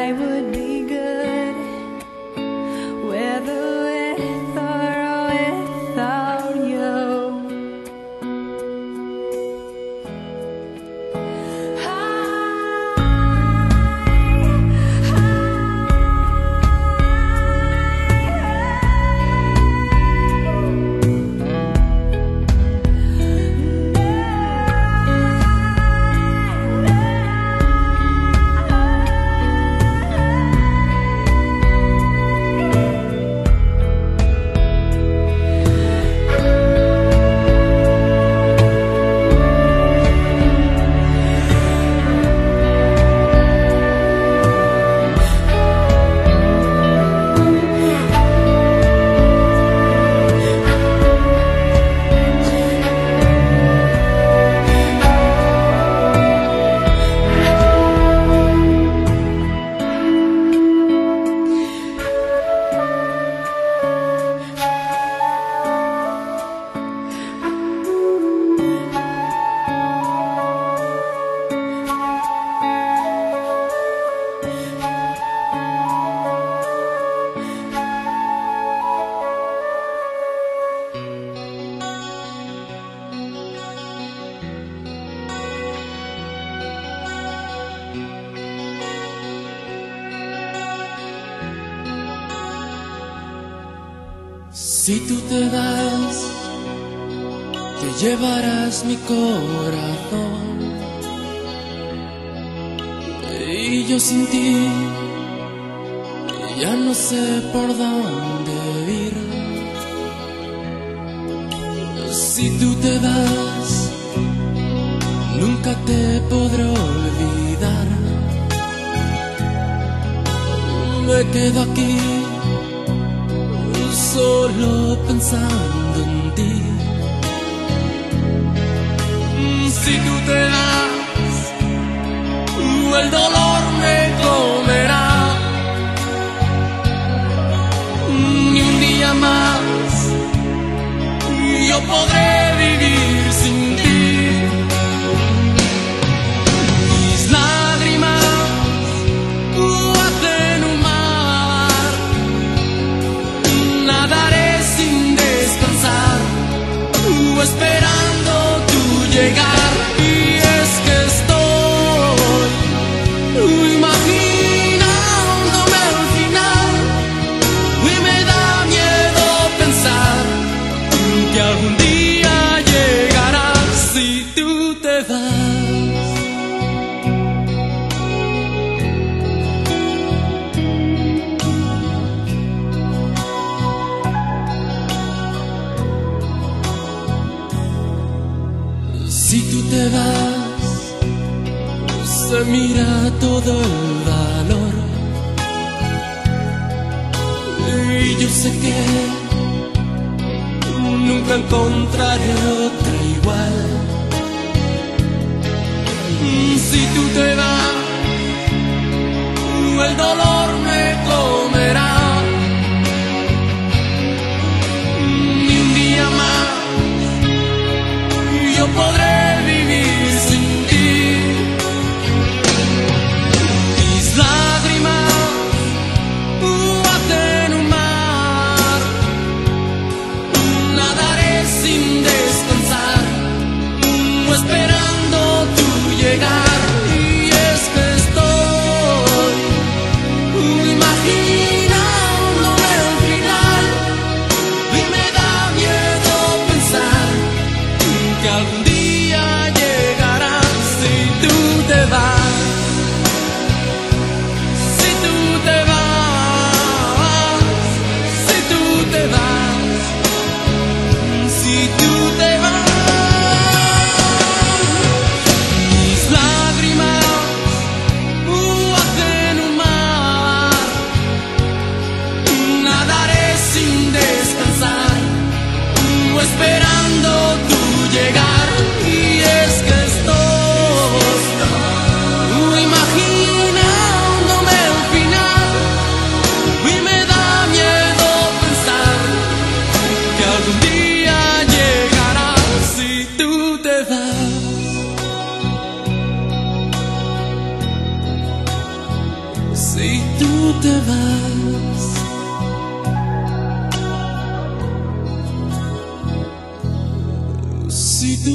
I would be good, whether with or without you. Si tú te vas, te llevarás mi corazón. Y yo sin ti ya no sé por dónde ir. Si tú te vas, nunca te podré olvidar. Me quedo aquí solo pensando en ti. Si tú te vas, el dolor me comerá. Ni un día más yo podré vivir sin ti. Mis lágrimas hacen un mar. Nadaré sin descansar, esperando tu llegar. Y es que estoy imaginándome al final, y me da miedo pensar que algún día llegarás si tú te vas. Si tú te vas, se mira todo el valor. Y yo sé que nunca encontraré otra igual. Si tú te vas, el dolor me comerá. Ni un día más yo podré vivir sin ti. Mis lágrimas hacen un mar. Nadaré sin descansar, esperando tu llegar. Y es que estoy imaginando Si tú te vas, si tú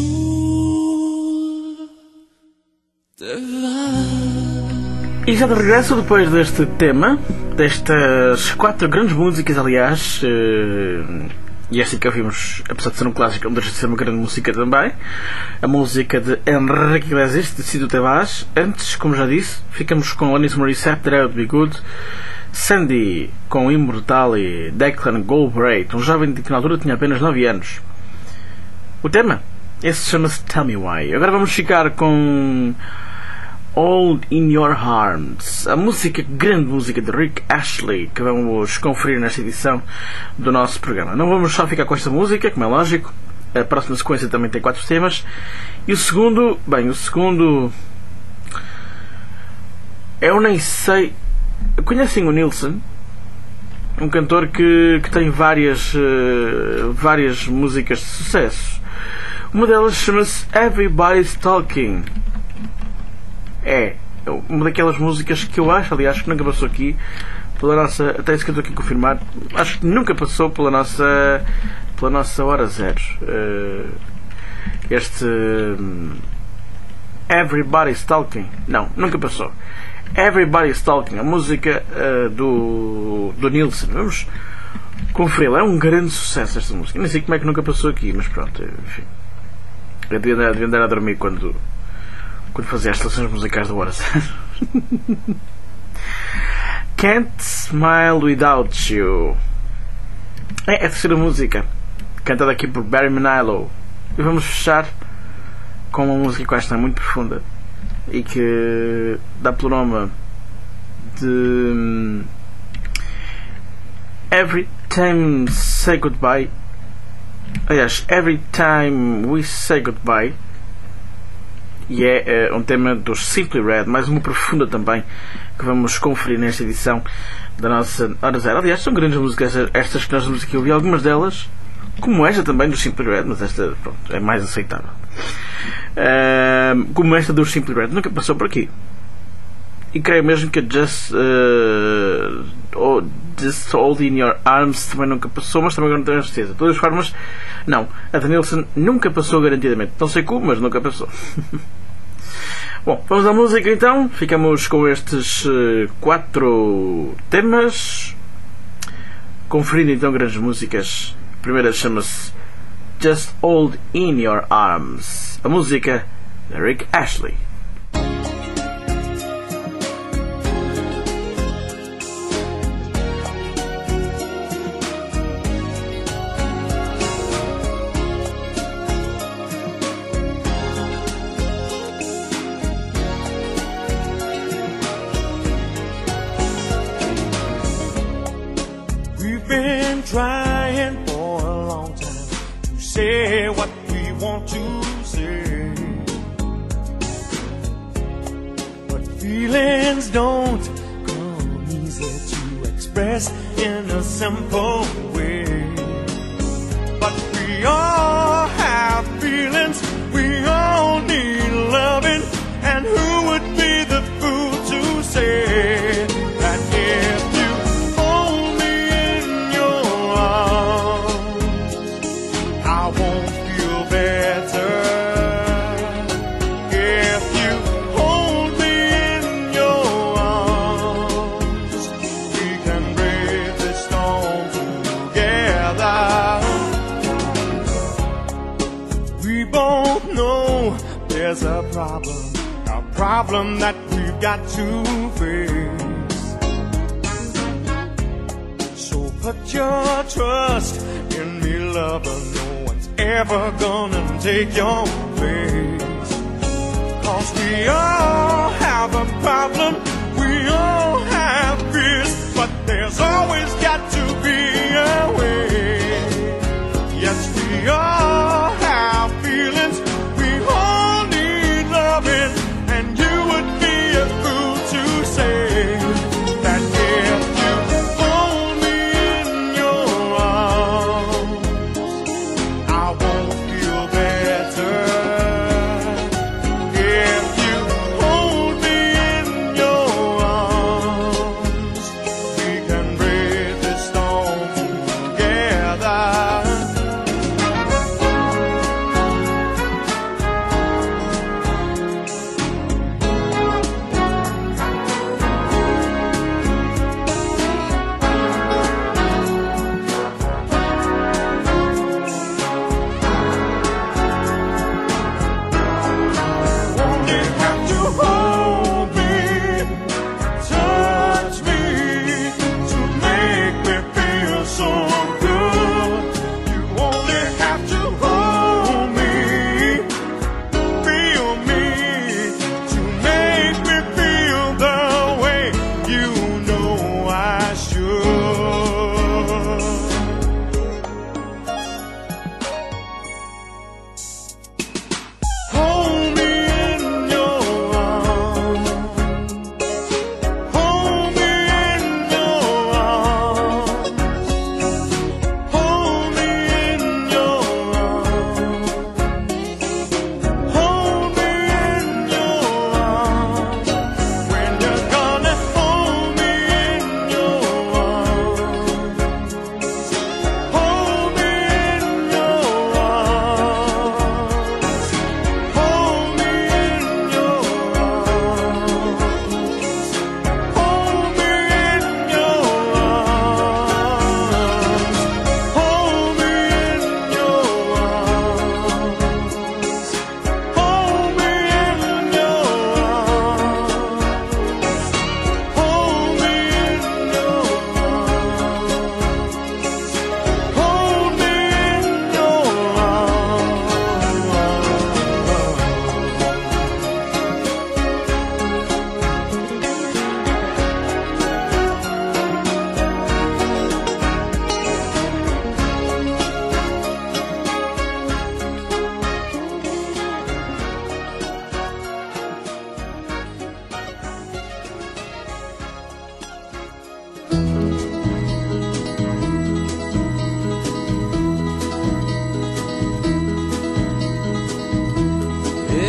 te vas. E já de regresso depois deste tema, destas 4 grandes músicas, aliás, e esta que ouvimos, apesar de ser um clássico, não deixa de ser uma grande música também, a música de Enrique Iglesias, de Si Tu Te Vas. Antes, como já disse, ficamos com Alanis Morissette, That I Would Be Good, Sandy com Immortal e Declan Galbraith, um jovem que na altura tinha apenas 9 anos. O tema, esse chama-se Tell Me Why. Agora vamos ficar com Hold in Your Arms, a música, grande música de Rick Astley, que vamos conferir nesta edição do nosso programa. Não vamos só ficar com esta música, como é lógico, a próxima sequência também tem 4 temas, e o segundo, eu nem sei, conhecem o Nilsson, um cantor que tem várias músicas de sucesso. Uma delas chama-se Everybody's Talking. É uma daquelas músicas que eu acho, aliás, que nunca passou aqui pela nossa, até isso que eu estou aqui a confirmar, acho que nunca passou pela nossa hora zero. Everybody's Talking, não, nunca passou. Everybody's Talking, a música do Nilsson. Vamos conferi-la, é um grande sucesso esta música. Nem sei como é que nunca passou aqui, mas pronto, enfim, eu devia andar a dormir quando fazia as seleções musicais do Hora Zero. Can't Smile Without You é a terceira música, cantada aqui por Barry Manilow. E vamos fechar com uma música que eu acho que é muito profunda e que dá pelo nome de Every Time Say Goodbye. Aliás, Every Time We Say Goodbye. E é um tema dos Simply Red, mais uma profunda também, que vamos conferir nesta edição da nossa Hora Zero. Aliás, são grandes músicas estas que nós vamos aqui ouvir, algumas delas, como esta também dos Simply Red, mas esta, pronto, é mais aceitável. Como esta dos Simply Red, nunca passou por aqui. E creio mesmo que Just Hold in Your Arms também nunca passou, mas também agora não tenho certeza. De todas as formas, não, a de Nilsson nunca passou garantidamente. Não sei como, mas nunca passou. Bom, vamos à música então. Ficamos com estes 4 temas, conferindo então grandes músicas. A primeira chama-se Just Hold in Your Arms, a música de Rick Astley. Trying for a long time to say what we want to say, but feelings don't come easy to express in a simple way. But we all have feelings, we all need loving, and who would be the fool to say that if you I won't feel better if you hold me in your arms. We can brave this storm together. We both know there's a problem that we've got to face. So put your trust in me, lover. Ever gonna take your place, 'cause we all have a problem, we all have fears, but there's always got to be a way. Yes, we all have feelings, we all need loving, and you would be a fool to say that if you hold me in your arms, I won't feel better if you hold me in your arms.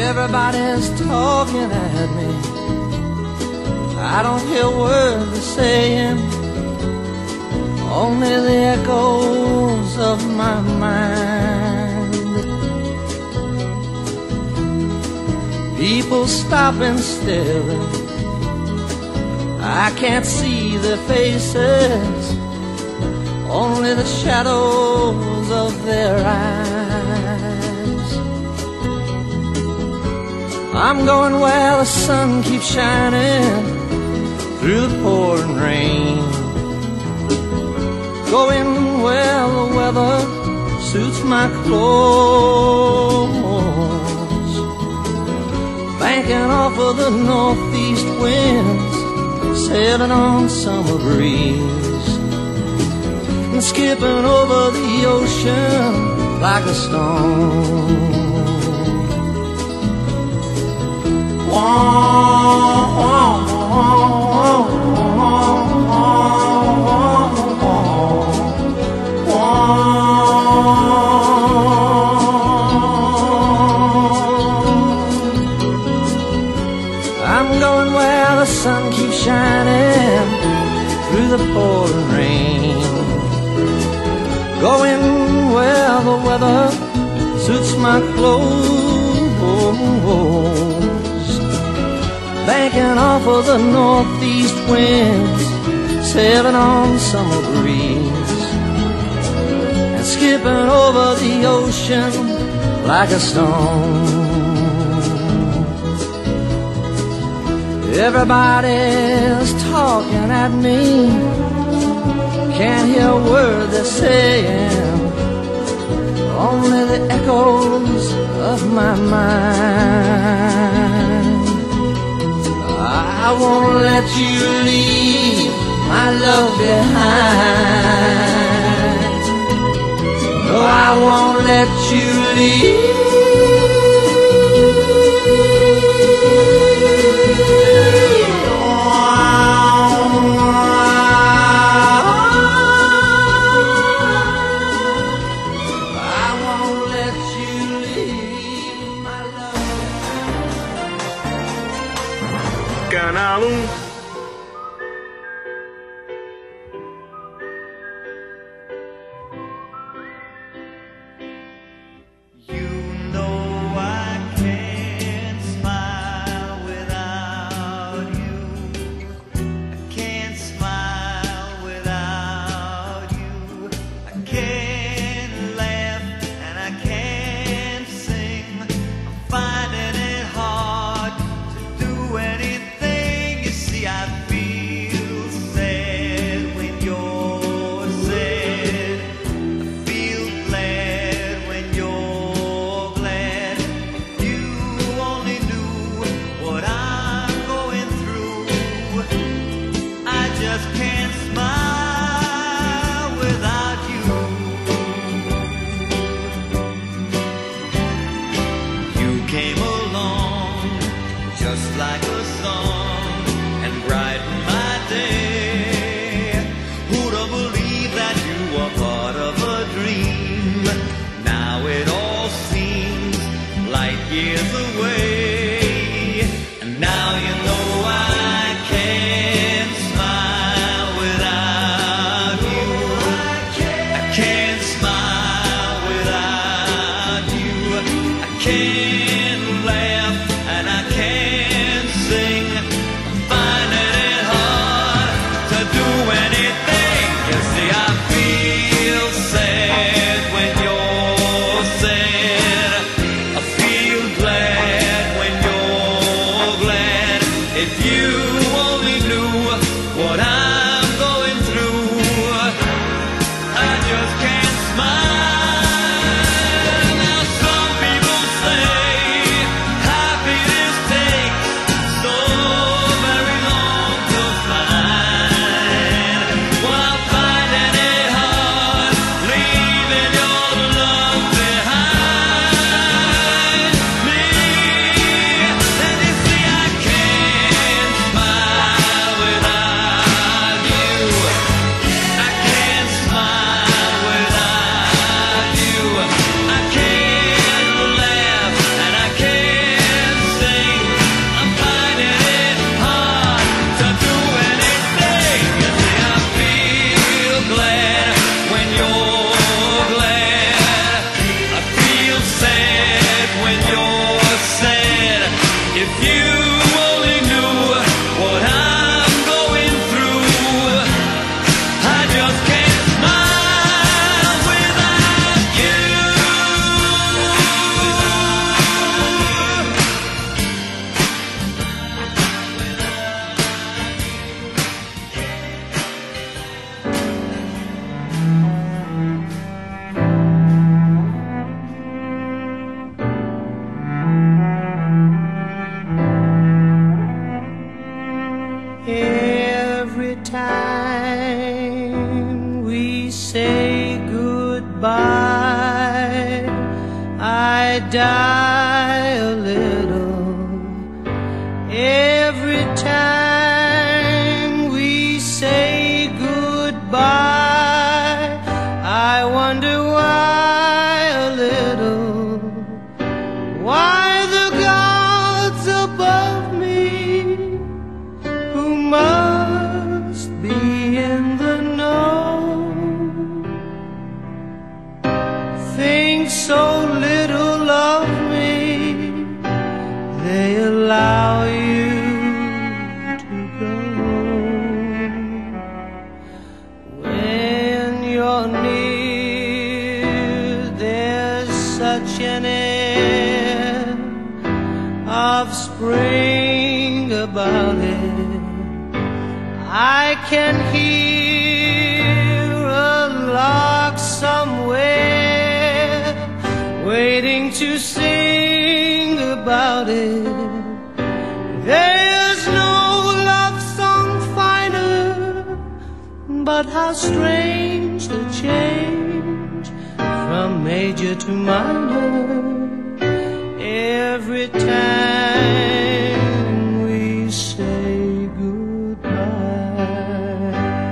Everybody's talking at me. I don't hear words they're saying, only the echoes of my mind. People stop and stare. I can't see their faces, only the shadows of their eyes. I'm going where the sun keeps shining through the pouring rain, going where the weather suits my clothes, banking off of the northeast winds, sailing on summer breeze, and skipping over the ocean like a stone. I'm going where the sun keeps shining through the pouring rain, going where the weather suits my clothes, banking off of the northeast winds, sailing on summer breeze, and skipping over the ocean like a stone. Everybody's talking at me, can't hear a word they're saying, only the echoes of my mind. I won't let you leave my love behind. No, I won't let you leave. Canal 1. Now you know I can't smile without time we say goodbye, I die a little. Every time we say goodbye, I wonder why a little. Why the gods above me, who must be in the know, think so little of me, they allow you to go. When you're near, there's such an air of spring about it. I can hear a lark somewhere waiting to sing about it. There's no love song finer, but how strange the change from major to minor. Every time we say goodbye.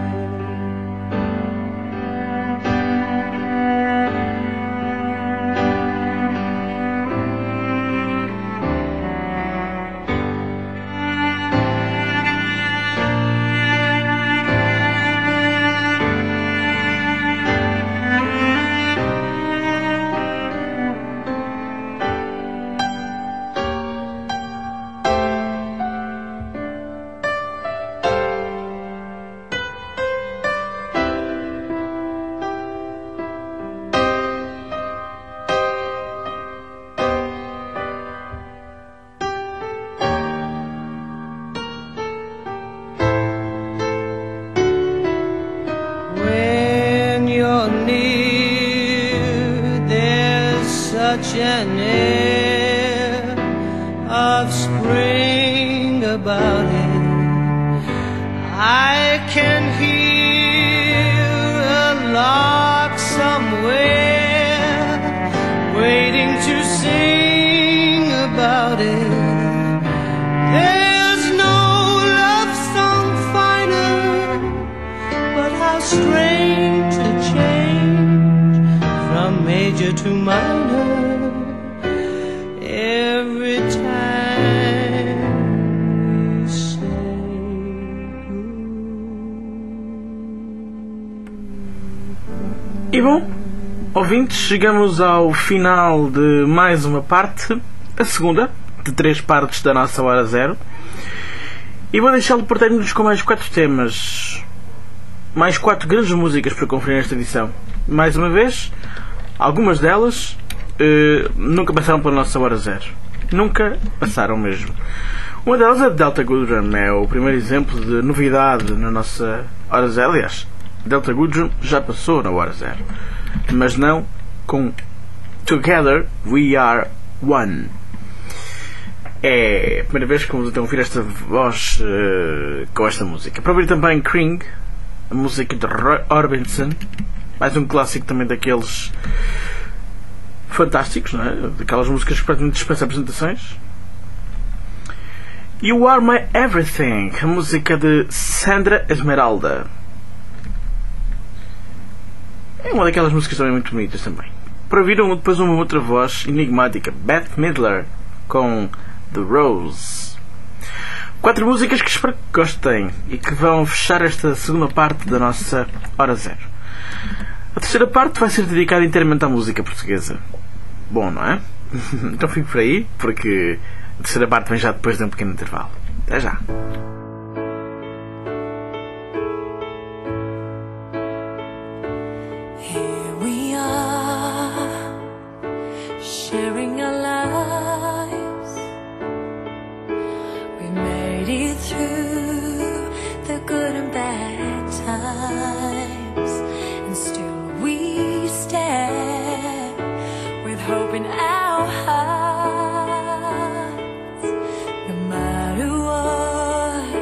Such an air of spring about it. I can hear a lark somewhere waiting to sing about it. There's no love song finer, but how strange the change from major to minor. Every time we say goodbye. E bom, ouvintes, chegamos ao final de mais uma parte, a segunda de 3 partes da nossa Hora Zero. E vou deixá-lo portar-nos com mais 4 temas, mais 4 grandes músicas para conferir nesta edição. Mais uma vez, algumas delas nunca passaram pela nossa Hora Zero. Nunca passaram mesmo. Uma delas é Delta Goodrem, é o primeiro exemplo de novidade na nossa Hora Zero. Aliás, Delta Goodrem já passou na Hora Zero, mas não com Together We Are One. É a primeira vez que vamos então ouvir esta voz com esta música. Para ouvir também Kring, a música de Roy Orbison, mais um clássico também daqueles fantásticos, não é? Daquelas músicas que praticamente dispensam apresentações. You Are My Everything, a música de Sandra Esmeralda. É uma daquelas músicas também muito bonitas também. Para ouvir depois uma outra voz enigmática, Beth Midler, com The Rose. 4 músicas que espero que gostem e que vão fechar esta segunda parte da nossa Hora Zero. A terceira parte vai ser dedicada inteiramente à música portuguesa. Bom, não é? Então fico por aí, porque a terceira parte vem já depois de um pequeno intervalo. Até já! Here we are, sharing our lives. We made it through the good and bad times, and still we stand with hope in our hearts. No matter what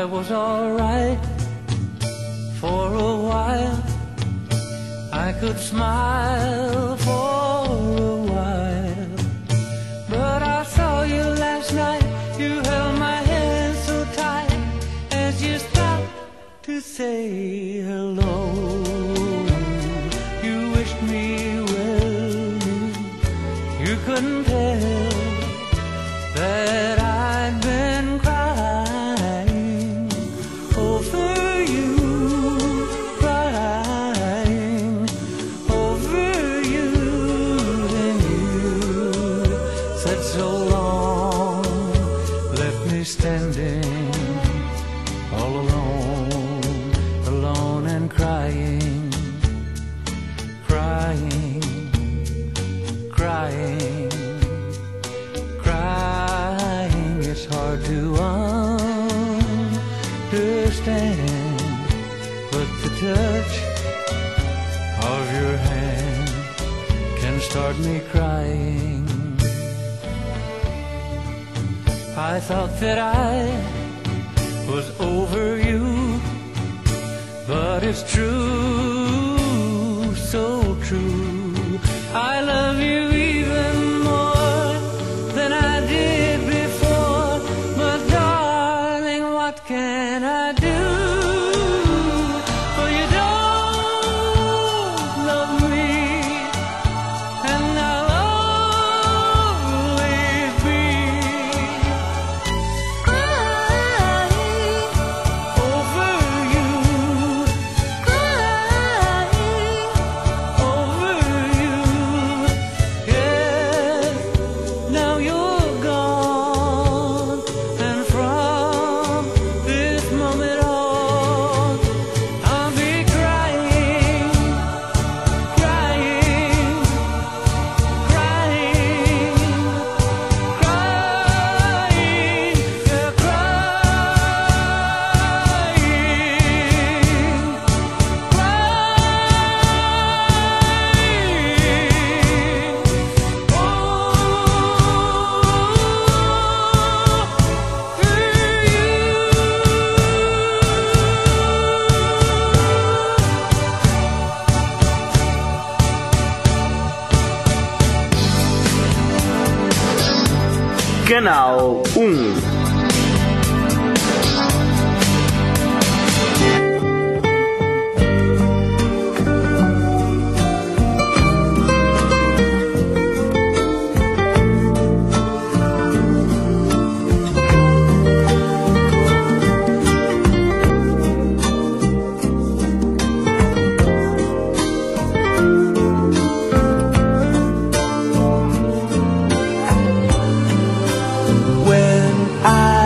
I was alright for a while. I could smile for a while, but I saw you last night. You held my hand so tight as you stopped to say hello. You wished me well. You couldn't tell that I'd been crying over you, crying over you. And you said so long, left me standing all alone, alone and crying, crying, crying, crying. It's hard to understand, but the touch of your hand can start me crying. I thought that I was over you, but it's true, so true. I love you even more than I did before. But darling, what can I do? For you don't love me, and I'll always be crying over you, crying over you. Yes, now you're gone, and from this moment on, I'll be crying, crying, crying, crying, yeah, Canal 1. when I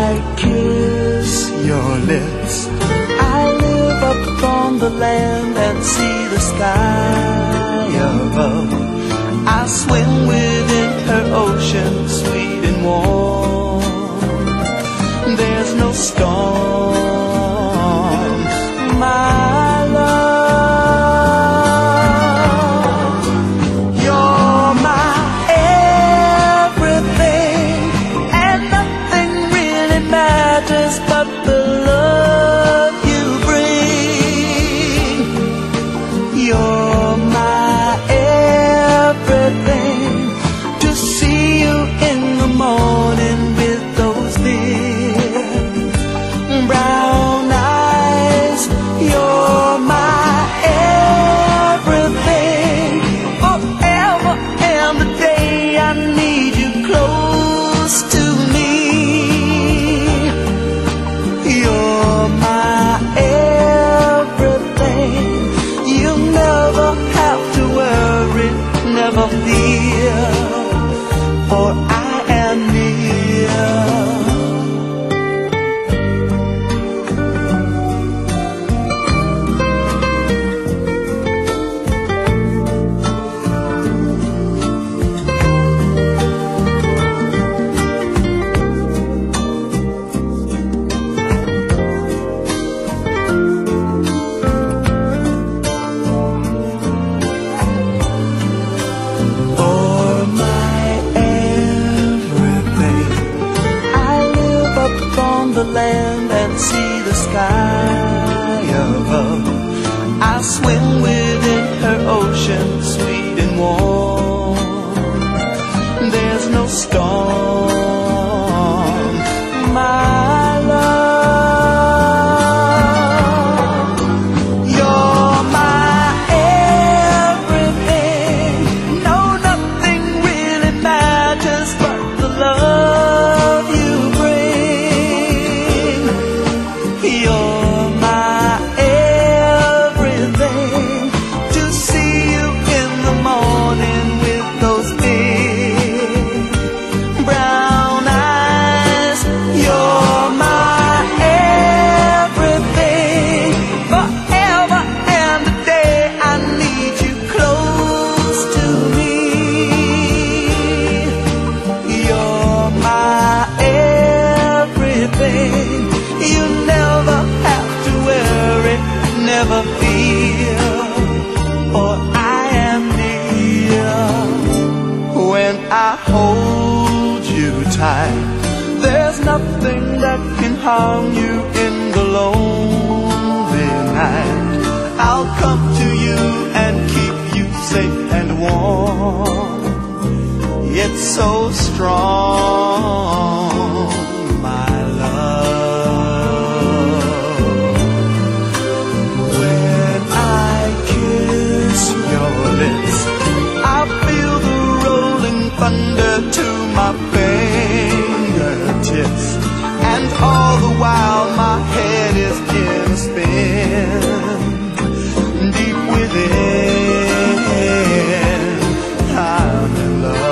tight. There's nothing that can harm you in the lonely night. I'll come to you and keep you safe and warm. It's so strong, my love. When I kiss your lips, I feel the rolling thunder to my fingertips, and all the while my head is in a spin. Deep within, I'm in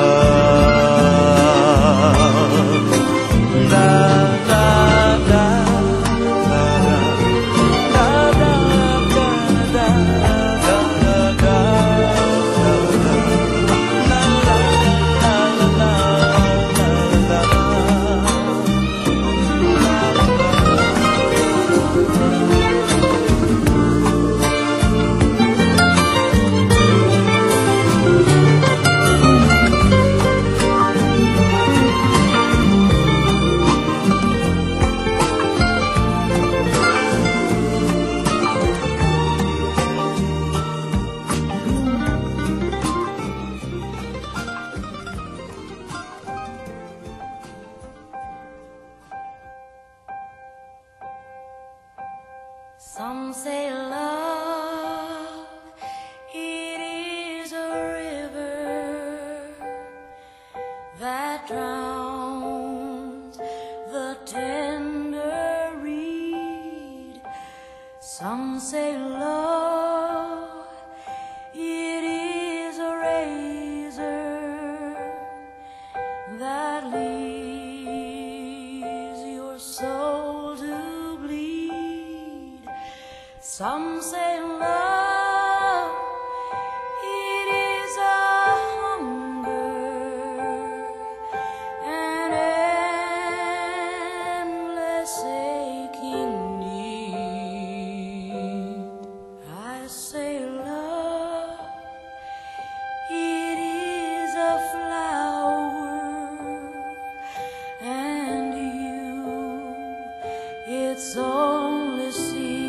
love. Da, da, da, da, da, da, da, da, da, da, Some say love, it is a river that drowns the tender reed. Some say love, it is a razor that leaves your soul to bleed. Some say love, it is a hunger, an endless aching need. I say love, it is a flower, and you, it's only seed.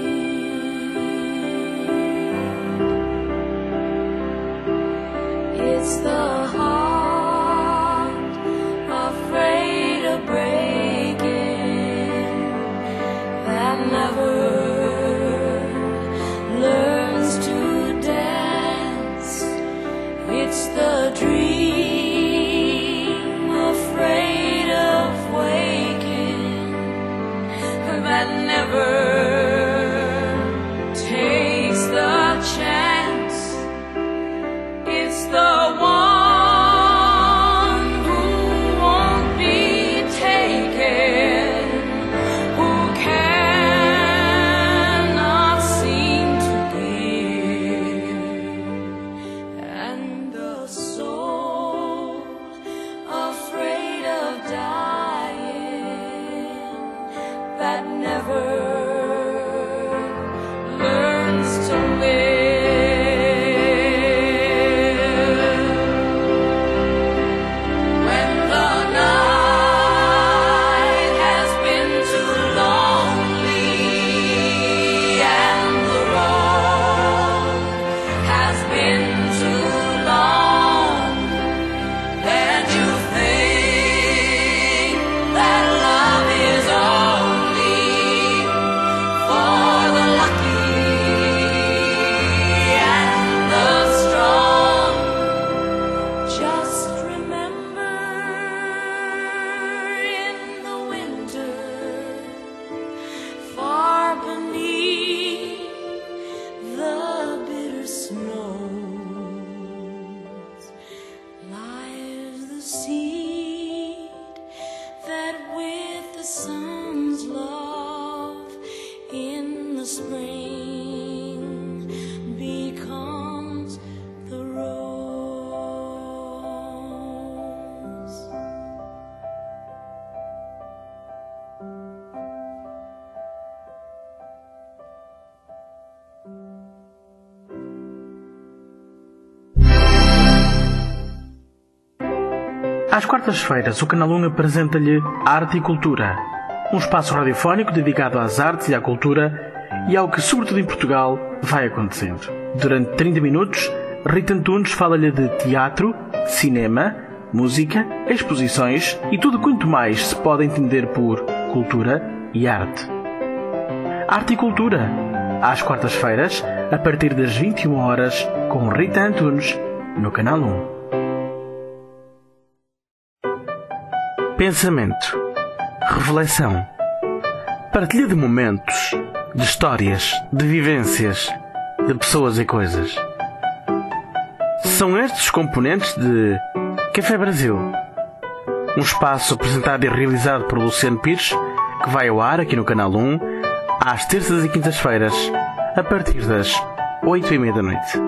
It's the heart afraid of breaking that never learns to dance. It's the dream afraid of waking that never takes the chance. It's the one who won't be taken, who cannot seem to give, and the soul afraid of dying that never learns to live. Às quartas-feiras, o Canal 1 apresenta-lhe Arte e Cultura, um espaço radiofónico dedicado às artes e à cultura e ao que, sobretudo em Portugal, vai acontecendo. Durante 30 minutos, Rita Antunes fala-lhe de teatro, cinema, música, exposições e tudo quanto mais se pode entender por cultura e arte. Arte e Cultura, às quartas-feiras, a partir das 21 horas, com Rita Antunes, no Canal 1. Pensamento, reflexão, partilha de momentos, de histórias, de vivências, de pessoas e coisas. São estes os componentes de Café Brasil, um espaço apresentado e realizado por Luciano Pires, que vai ao ar aqui no Canal 1, às terças e quintas-feiras, a partir das 8h30 da noite.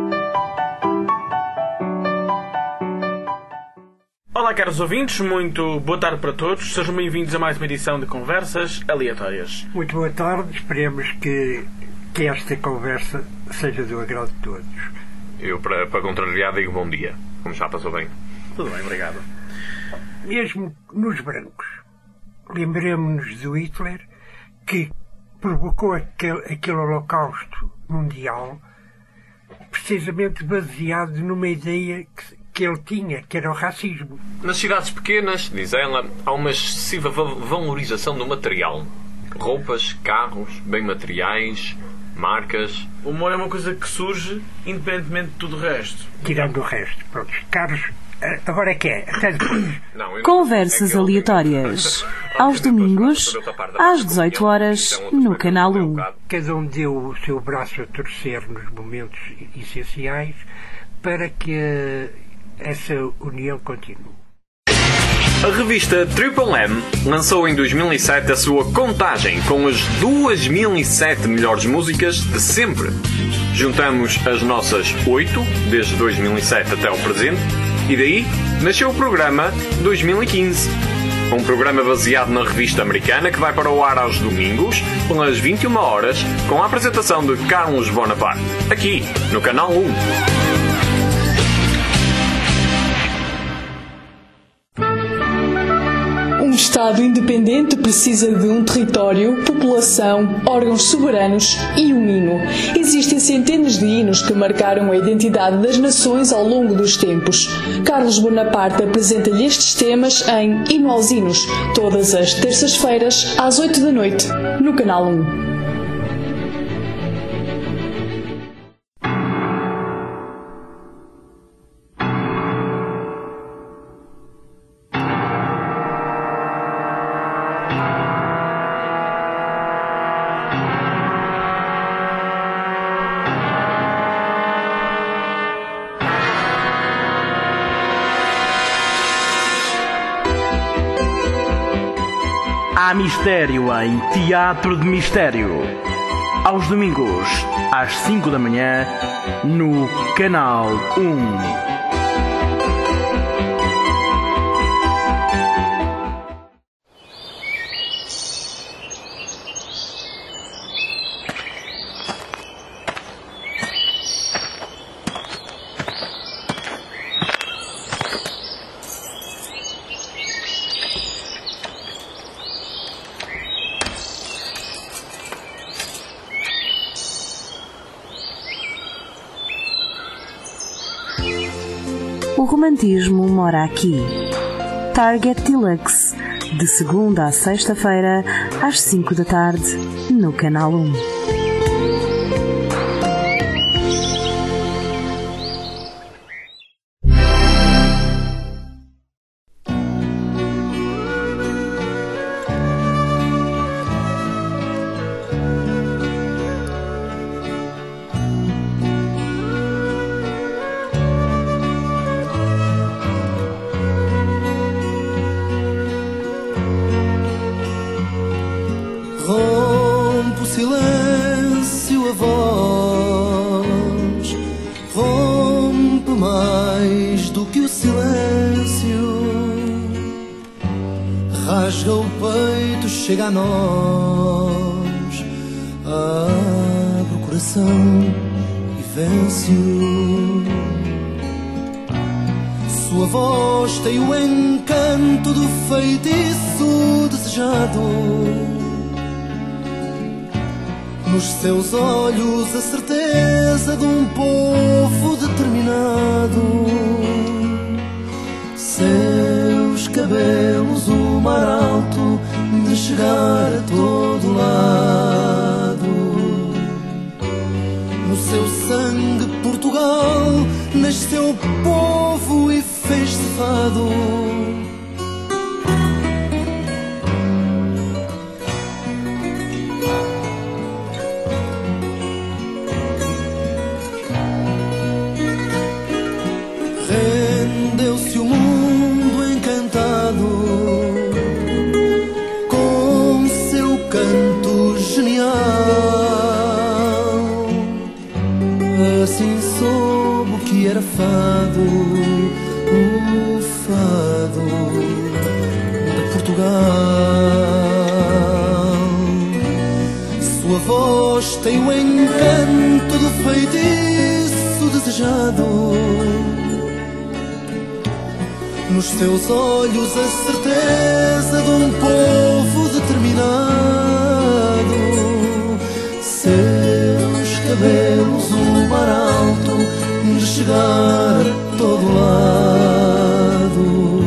Olá, caros ouvintes, muito boa tarde para todos. Sejam bem-vindos a mais uma edição de Conversas Aleatórias. Muito boa tarde, esperemos que esta conversa seja do agrado de todos. Eu, para contrariar, digo bom dia. Como já passou bem? Tudo bem, obrigado. Mesmo nos brancos, lembremos-nos do Hitler, que provocou aquele holocausto mundial precisamente baseado numa ideia que ele tinha, que era o racismo. Nas cidades pequenas, diz ela, há uma excessiva valorização do material. Roupas, carros, bem materiais, marcas. O humor é uma coisa que surge independentemente de tudo o resto. Tirando o resto. Pronto, carros, agora é que é. Até depois. Conversas aleatórias. Aos domingos, às 18 horas, no Canal 1. Cada um deu o seu braço a torcer nos momentos essenciais para que essa união continue. A revista Triple M lançou em 2007 a sua contagem com as 2007 melhores músicas de sempre. Juntamos as nossas 8, desde 2007 até o presente, e daí nasceu o programa 2015. Um programa baseado na revista americana que vai para o ar aos domingos, pelas 21 horas, com a apresentação de Carlos Bonaparte, aqui no Canal 1. Um Estado independente precisa de um território, população, órgãos soberanos e um hino. Existem centenas de hinos que marcaram a identidade das nações ao longo dos tempos. Carlos Bonaparte apresenta-lhe estes temas em Hino aos Hinos, todas as terças-feiras, às 8 da noite, no Canal 1. Há mistério em Teatro de Mistério. Aos domingos, às 5 da manhã, no Canal 1. O romantismo mora aqui. Target Deluxe, de segunda a sexta-feira, às 5 da tarde, no Canal 1. Rompe o silêncio a voz, rompe mais do que o silêncio, rasga o peito, chega a nós, abre o coração e vence-o. Sua voz tem o encanto do feitiço desejado. Nos seus olhos a certeza de um povo determinado. Seus cabelos o mar alto de chegar a todo lado. No seu sangue Portugal nasceu povo e fez-se fado. Rendeu-se o mundo encantado com seu canto genial. Assim soube o que era fado, o fado de Portugal. Sua voz tem o encanto do feitiço desejado. Nos seus olhos a certeza de um povo determinado. Seus cabelos o mar alto de chegar a todo lado.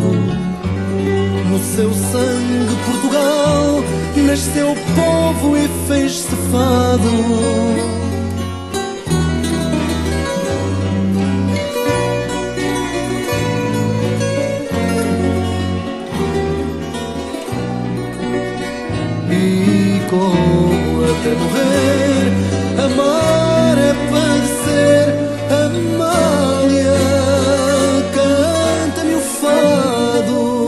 No seu sangue Portugal nasceu povo e fez-se fado. Até morrer, amar é padecer. Amália, canta-me o fado.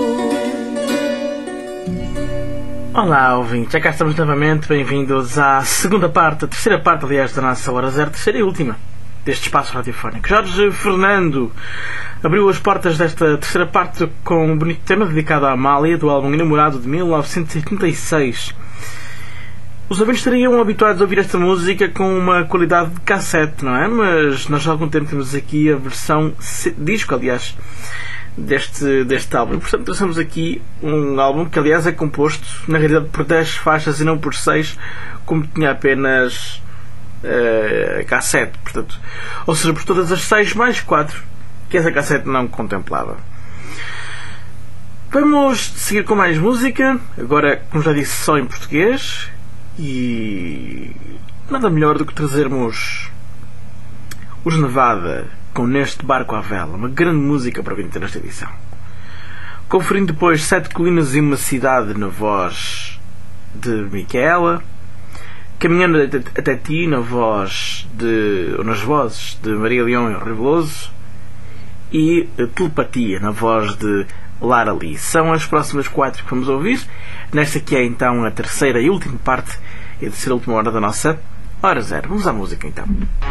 Olá, ouvintes, já cá estamos novamente. Bem-vindos à segunda parte, a terceira parte, aliás, da nossa Hora Zero, terceira e última deste espaço radiofónico. Jorge Fernando abriu as portas desta terceira parte com um bonito tema dedicado à Amália, do álbum Enamorado de 1986. Os ouvintes estariam habituados a ouvir esta música com uma qualidade de cassete, não é? Mas nós há algum tempo temos aqui a versão disco, aliás, deste álbum. Portanto, trouxemos aqui um álbum que, aliás, é composto, na realidade, por 10 faixas e não por 6, como tinha apenas cassete. Portanto, ou seja, por todas as 6 mais 4 que essa cassete não contemplava. Vamos seguir com mais música, agora, como já disse, só em português. E nada melhor do que trazermos os Nevada com Neste Barco à Vela, uma grande música para vir ter esta edição. Conferindo depois 7 Colinas e uma Cidade na voz de Micaela, Caminhando até Ti nas vozes de Maria Leão e Rui Veloso e Telepatia na voz de Lara Lee. São as próximas 4 que vamos ouvir. Nesta que é então a terceira e última parte e a terceira e última hora da nossa Hora Zero. Vamos à música então.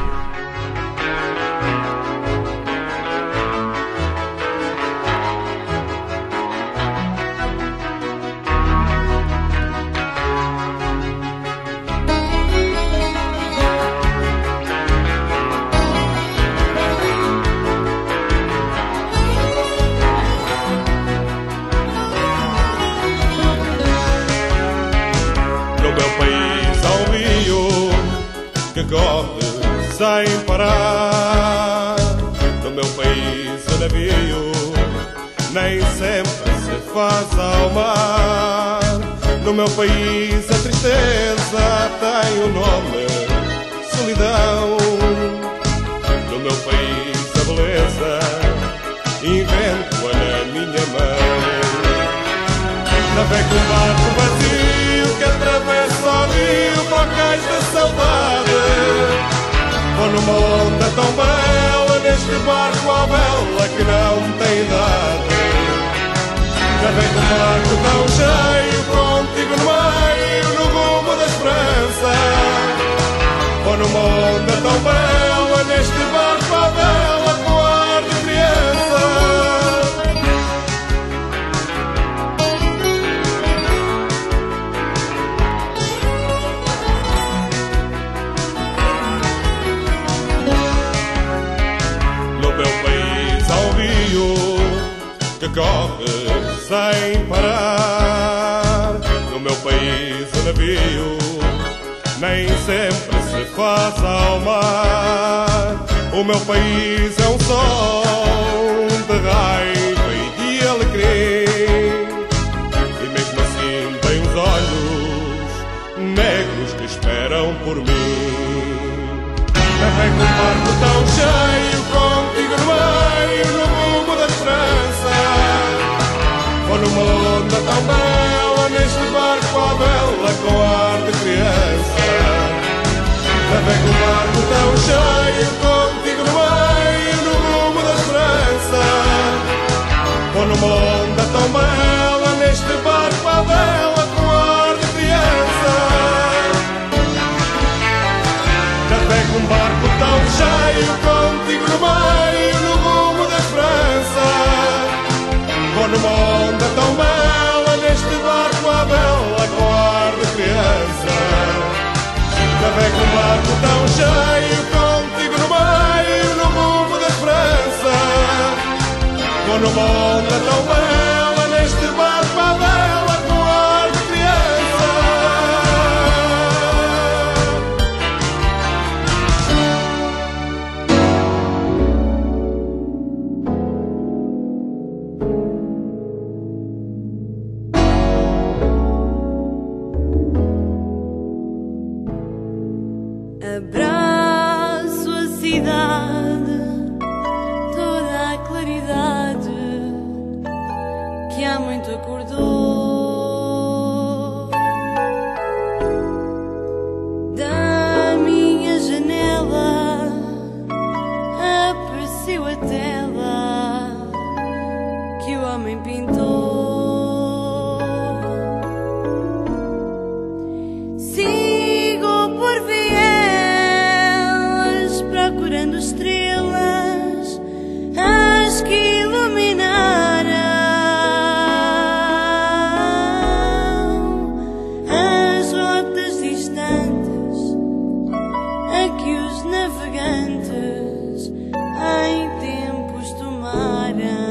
Corre sem parar. No meu país o navio nem sempre se faz ao mar. No meu país a tristeza tem o nome solidão. No meu país a beleza invento-a na minha mão. Navego um barco vazio que atravessa o rio para o cais da saudade. Vou numa onda tão bela neste barco à vela que não tem idade. Navego um barco tão cheio contigo no meio no rumo da esperança. Vou numa onda tão bela neste barco à vela com ar de criança. No meu país ao rio que corre sem parar. No meu país o navio nem sempre se faz ao mar. O meu país é um som de raiva e de alegria, e mesmo assim tem os olhos negros que esperam por mim. Navego um barco tão cheio contigo no meio, no rumo da esperança. Vou numa onda tão bela, neste barco à vela com ar de criança. Navego um barco tão cheio contigo no meio, no rumo da esperança. Vou numa onda tão bela, neste barco à vela com ar de criança. Navego um barco tão cheio contigo no meio, no rumo da esperança. Vou numa onda tão bela, neste barco à vela com ar de criança. Navego um barco tão cheio contigo no meio, no rumo da esperança. Vou numa onda tão bela, neste barco à vela com ar de criança. Abraço a cidade, toda a claridade que há muito acordou. Da minha janela apareceu a tela que o homem pintou. Procurando estrelas, as que iluminaram as rotas distantes a que os navegantes em tempos tomaram.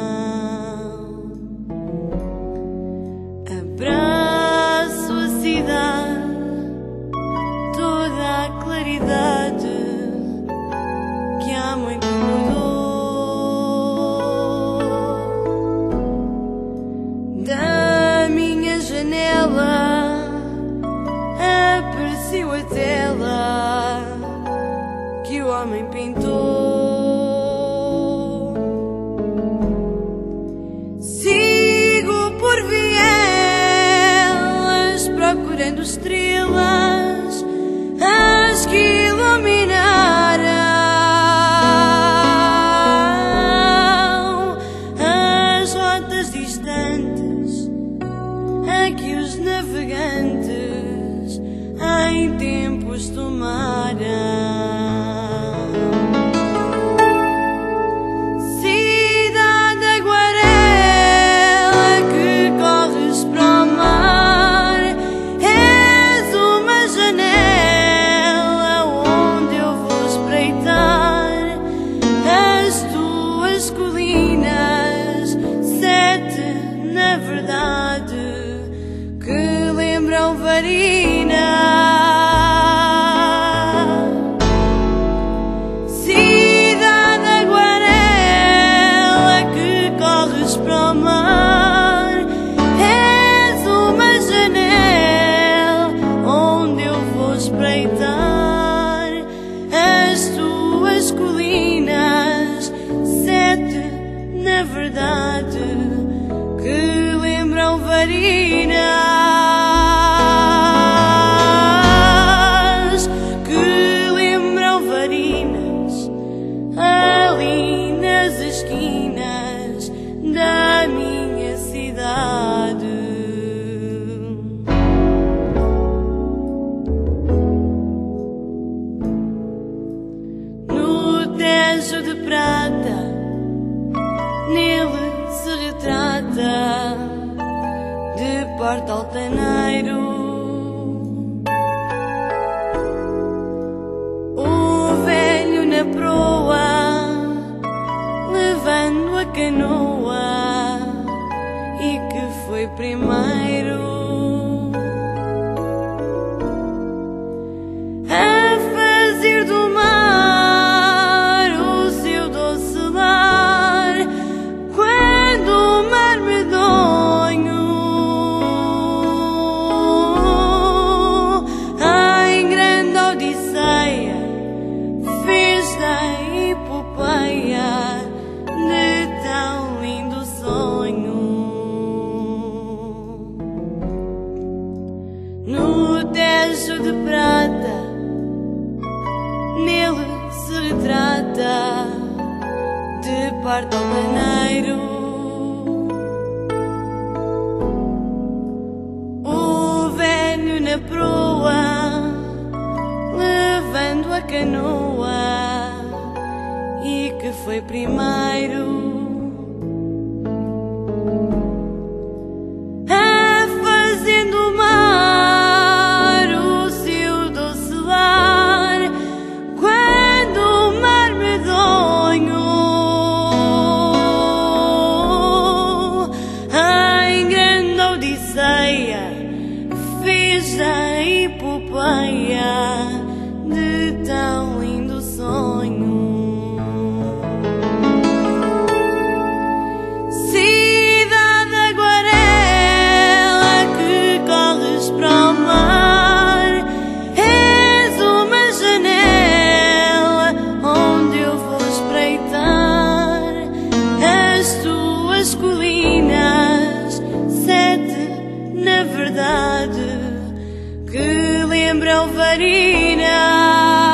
Abraço a cidade, toda a claridade que há muito mudou. Da minha janela apareceu a tela que o homem pintou. Sigo por vielas procurando estrelas, as que iluminaram distantes a que os navegantes em tempos tomaram. Cidade aguarela que corres para o mar, és uma janela onde eu vou espreitar as tuas colinas, na verdade, que lembram Varina. Cidade aguarela que corres para o mar, és uma janela onde eu vou espreitar as tuas colinas, sete, na verdade, que lembram varinas, que lembram varinas, ali nas esquinas da minha cidade. No Tejo de prata, nele se retrata de porta altaneiro o velho na proa, levando a canoa e que foi primeiro a fazer do mar o seu doce lar, quando o mar medonho em grande odisseia fez da epopeia de tão lindo sonho. No Tejo de prata nele se retrata, de parto altaneiro, o velho na proa, levando a canoa, e que foi primeiro a fazer do mar o seu doce lar, quando o mar medonho em grande odisseia fez a epopeia de tão lindo sonho. Cidade aguarela que corres para o mar, és uma janela onde eu vou espreitar as tuas colinas, sete na verdade, que lembram Varina.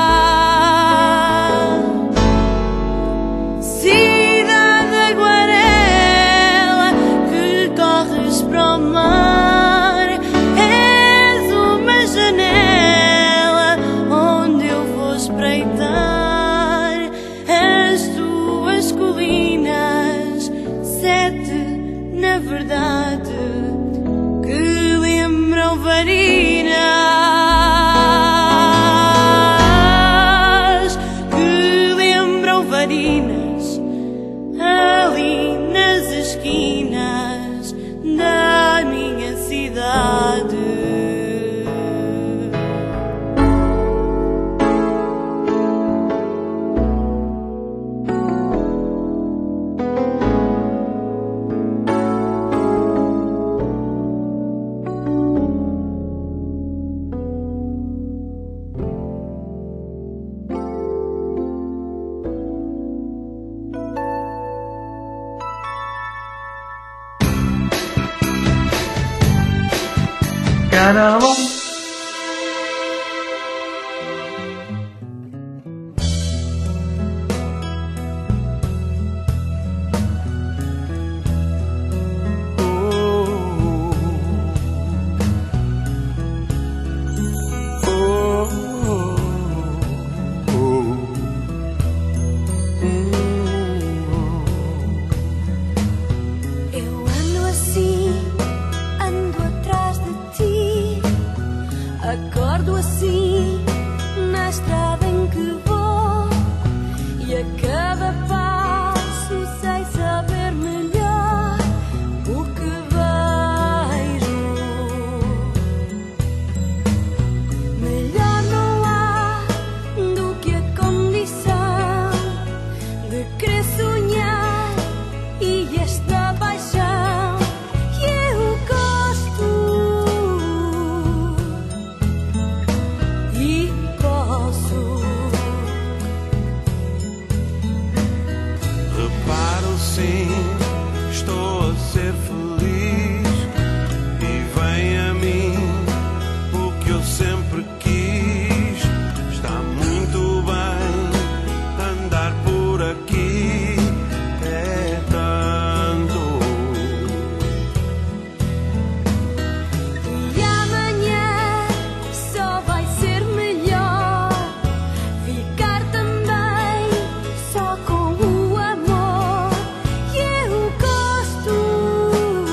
Cidade aguarela que corres para o mar, és uma janela onde eu vou espreitar as tuas colinas, sete na verdade, que lembram varinas, que lembram varinas, ali nas esquinas da minha cidade. Carnaval. Eu ando assim, ando atrás de ti, acordo assim na estrada em que vou, e a cada passo sei saber melhor o que vejo. Melhor não há do que a condição de querer sonhar e esta paixão que eu gosto e posso. Reparo sim, estou a ser feliz, e vem a mim o que eu sempre quis. Está muito bem andar por aqui, é tanto. E amanhã só vai ser melhor ficar também só com o amor que eu gosto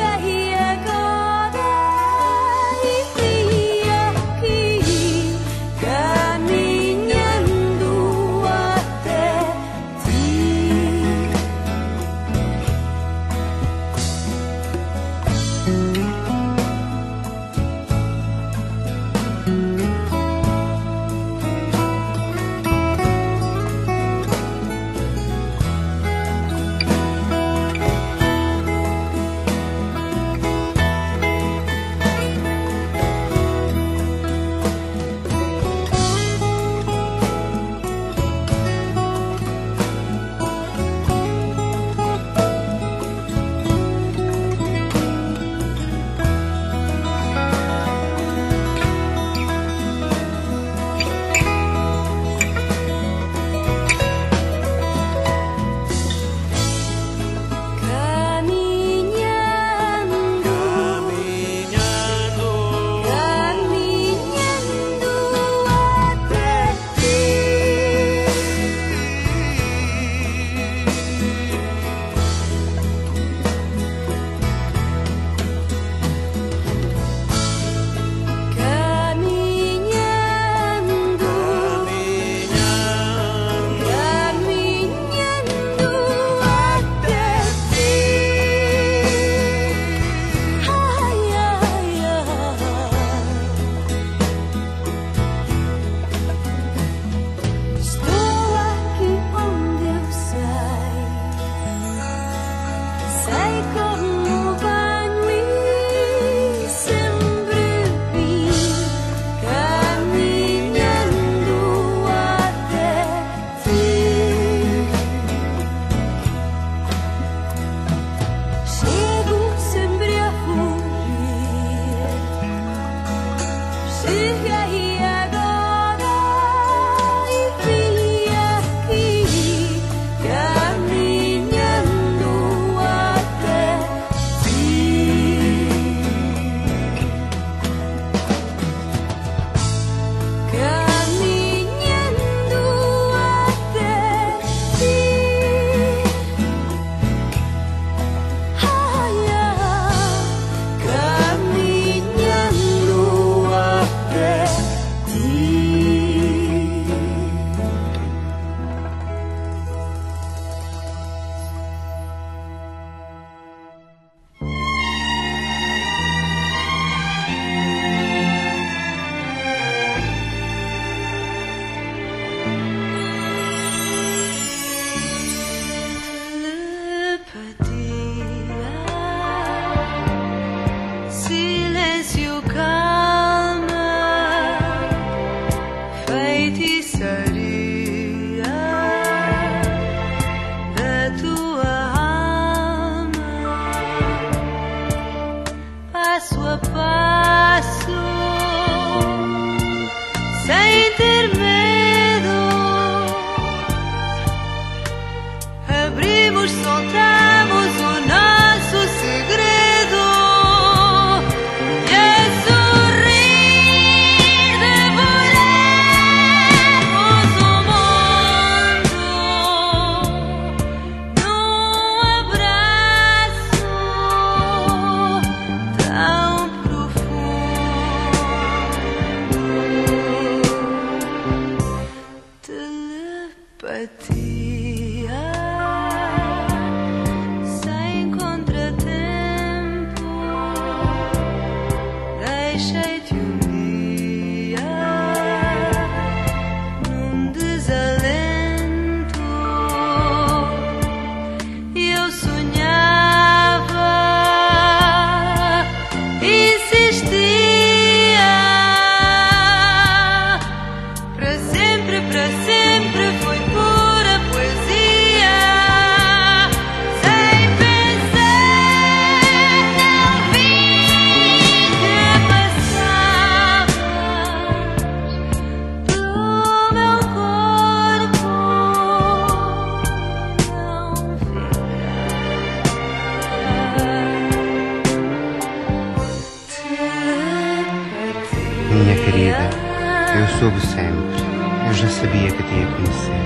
Minha querida, eu soube sempre, eu já sabia que te ia conhecer.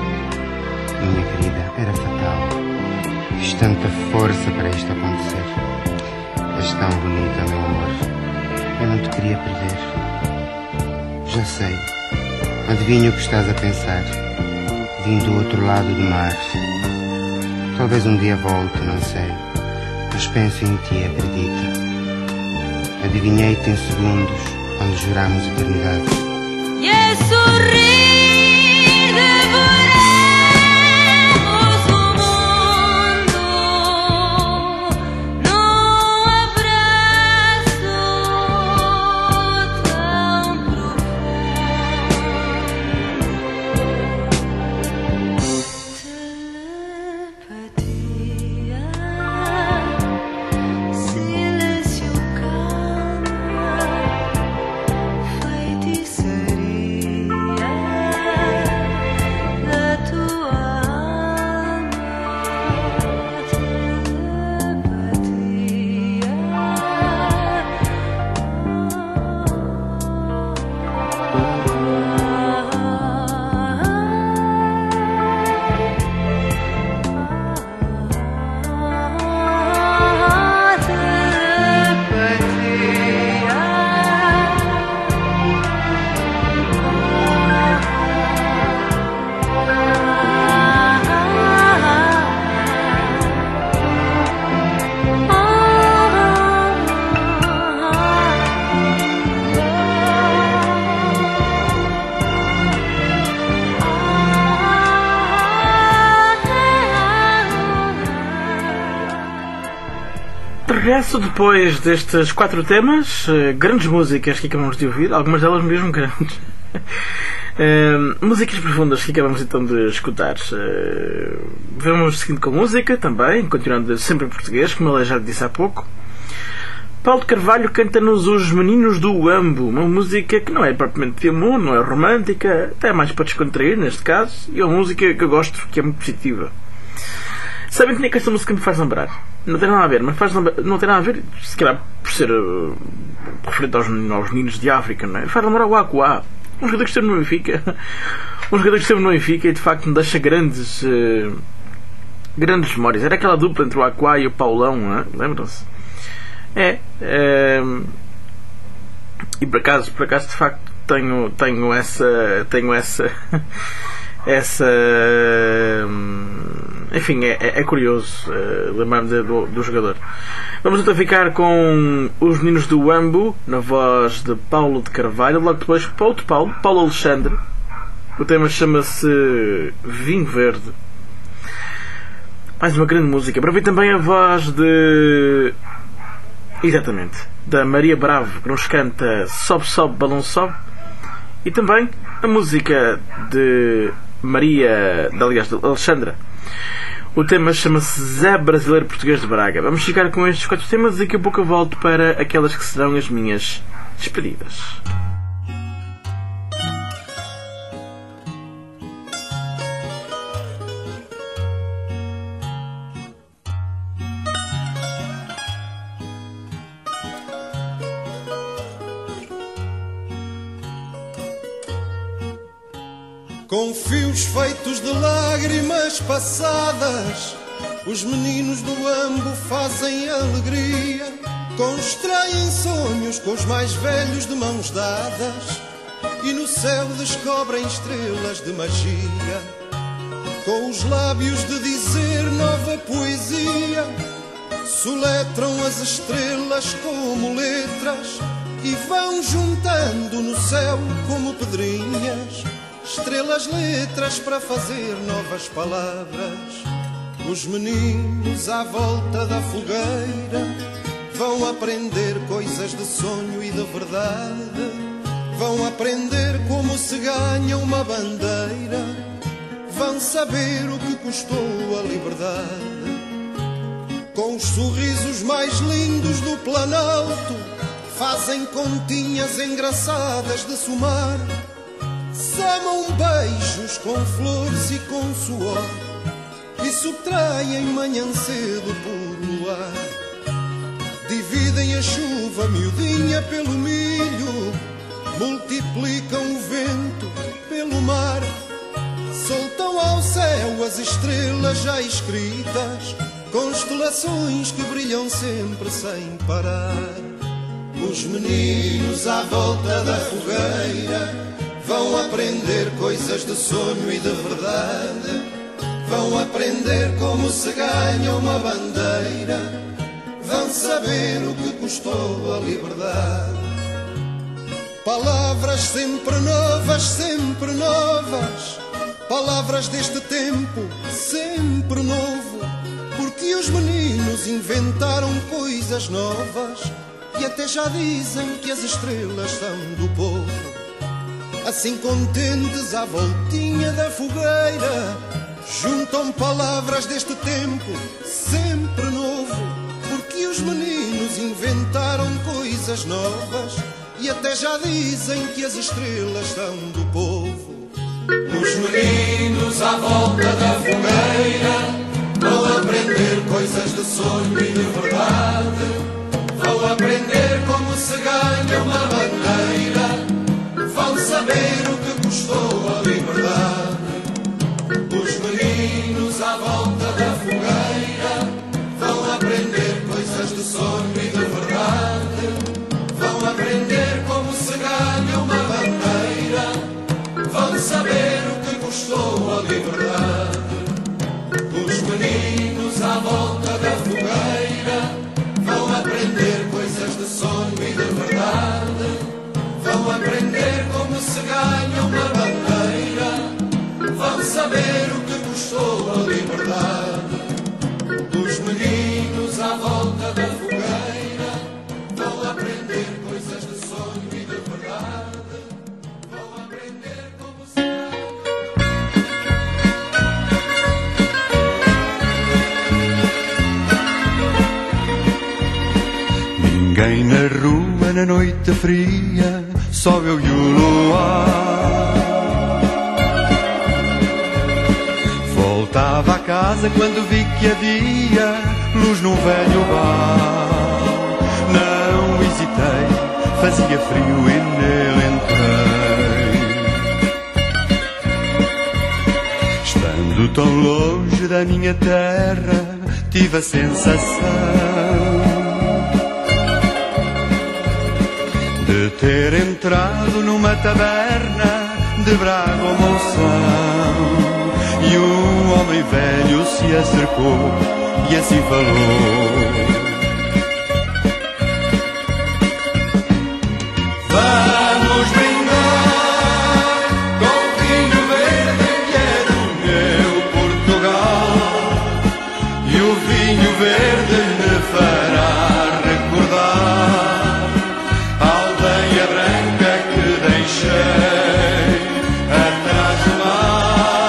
Minha querida, era fatal. Fiz tanta força para isto acontecer. tão bonita, meu amor. Eu não te queria perder. Já sei. Adivinho o que estás a pensar. Vim do outro lado do mar. Talvez um dia volte, não sei. Mas penso em ti, acredita. Adivinhei-te em segundos, quando jurámos eternidade. E é sorrir de Regresso depois destes 4 temas, grandes músicas que acabamos de ouvir, algumas delas mesmo grandes. Músicas profundas que acabamos então de escutar. Vamos seguindo com música também, continuando sempre em português, como eu já disse há pouco. Paulo de Carvalho canta-nos Os Meninos do Uambo, uma música que não é propriamente de amor, não é romântica, até mais para descontrair neste caso, e é uma música que eu gosto, que é muito positiva. Sabem que nem que esta música me faz lembrar? Não tem nada a ver, mas não tem nada a ver, se calhar por ser referente aos meninos de África, não é? Faz lembrar o Aquá, um jogador que esteve no Benfica, e de facto me deixa grandes memórias. Era aquela dupla entre o Aquá e o Paulão, não é? Lembram-se? E por acaso de facto tenho essa enfim, é curioso lembrar-me do jogador. Vamos então ficar com Os Meninos do Uambo, na voz de Paulo de Carvalho, logo depois Paulo Alexandre. O tema chama-se Vinho Verde. Mais uma grande música. Para ouvir também a voz de... Exatamente, da Maria Bravo, que nos canta Sobe, Sobe, Balão Sobe. E também a música de aliás, de Alexandra. O tema chama-se Zé Brasileiro Português de Braga. Vamos ficar com estes 4 temas e daqui a pouco eu volto para aquelas que serão as minhas despedidas. Com fios feitos de lágrimas passadas, os meninos do Uambo fazem alegria, constroem sonhos com os mais velhos de mãos dadas, e no céu descobrem estrelas de magia, com os lábios de dizer nova poesia, soletram as estrelas como letras e vão juntando no céu como pedrinhas, estrelas, letras para fazer novas palavras. Os meninos à volta da fogueira vão aprender coisas de sonho e de verdade, vão aprender como se ganha uma bandeira, vão saber o que custou a liberdade. Com os sorrisos mais lindos do Planalto fazem continhas engraçadas de somar, samam beijos com flores e com suor e subtraem manhã cedo por luar. Dividem a chuva miudinha pelo milho, multiplicam o vento pelo mar, soltam ao céu as estrelas já escritas constelações que brilham sempre sem parar. Os meninos à volta da fogueira vão aprender coisas de sonho e de verdade. Vão aprender como se ganha uma bandeira. Vão saber o que custou a liberdade. Palavras sempre novas, palavras deste tempo sempre novo, porque os meninos inventaram coisas novas e até já dizem que as estrelas são do povo. Assim contentes à voltinha da fogueira, juntam palavras deste tempo sempre novo, porque os meninos inventaram coisas novas e até já dizem que as estrelas são do povo. Os meninos à volta da fogueira vão aprender coisas de sonho e de verdade. Vão aprender como se ganha uma bandeira. Vão saber o que custou a liberdade. Os meninos à volta da fogueira vão aprender coisas de sonho e de verdade. Vão aprender como se ganha uma bandeira. Vão saber o que custou a liberdade. Os meninos à volta da fogueira vão aprender coisas de sonho e de verdade. Vão aprender como se ganha uma bandeira. Vão saber o que custou a liberdade. Os meninos à volta da fogueira vão aprender coisas de sonho e de verdade. Vão aprender como se Ninguém na rua na noite fria, só eu e o luar. Voltava a casa quando vi que havia luz num velho bar. Não hesitei, fazia frio e nele entrei. Estando tão longe da minha terra, tive a sensação de ter entrado numa taberna de Braga ou Monção. E um homem velho se acercou e assim falou: vamos brindar com vinho verde que é do meu Portugal. E o vinho verde me fará recordar a aldeia branca que deixei atrás do mar.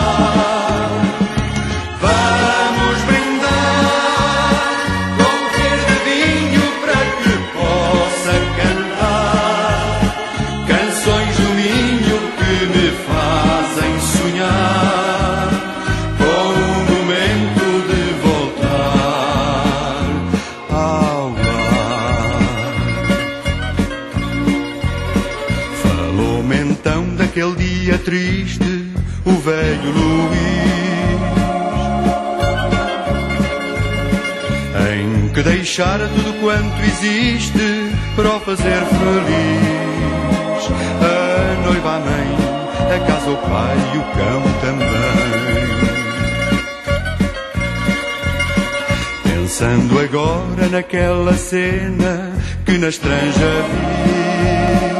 Vamos brindar com verde vinho para que possa cantar canções do Minho que me fazem sonhar com o momento de voltar ao lar. Falou-me então daquele dia triste o velho Luís, em que deixara tudo quanto existe para o fazer feliz. A noiva, a mãe, a casa, o pai e o cão também. Pensando agora naquela cena que na estranja vi,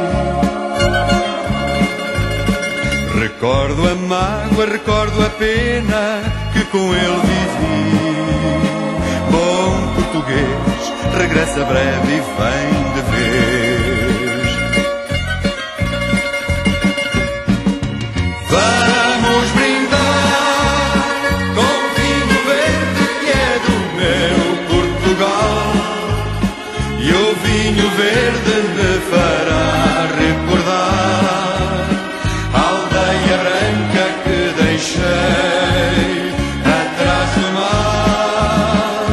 recordo a mágoa, recordo a pena que com ele vivi. Bom português, regressa breve e vem de vez. Vamos brindar com vinho verde que é do meu Portugal. E o vinho verde me fará recordar a aldeia branca que deixei atrás do mar.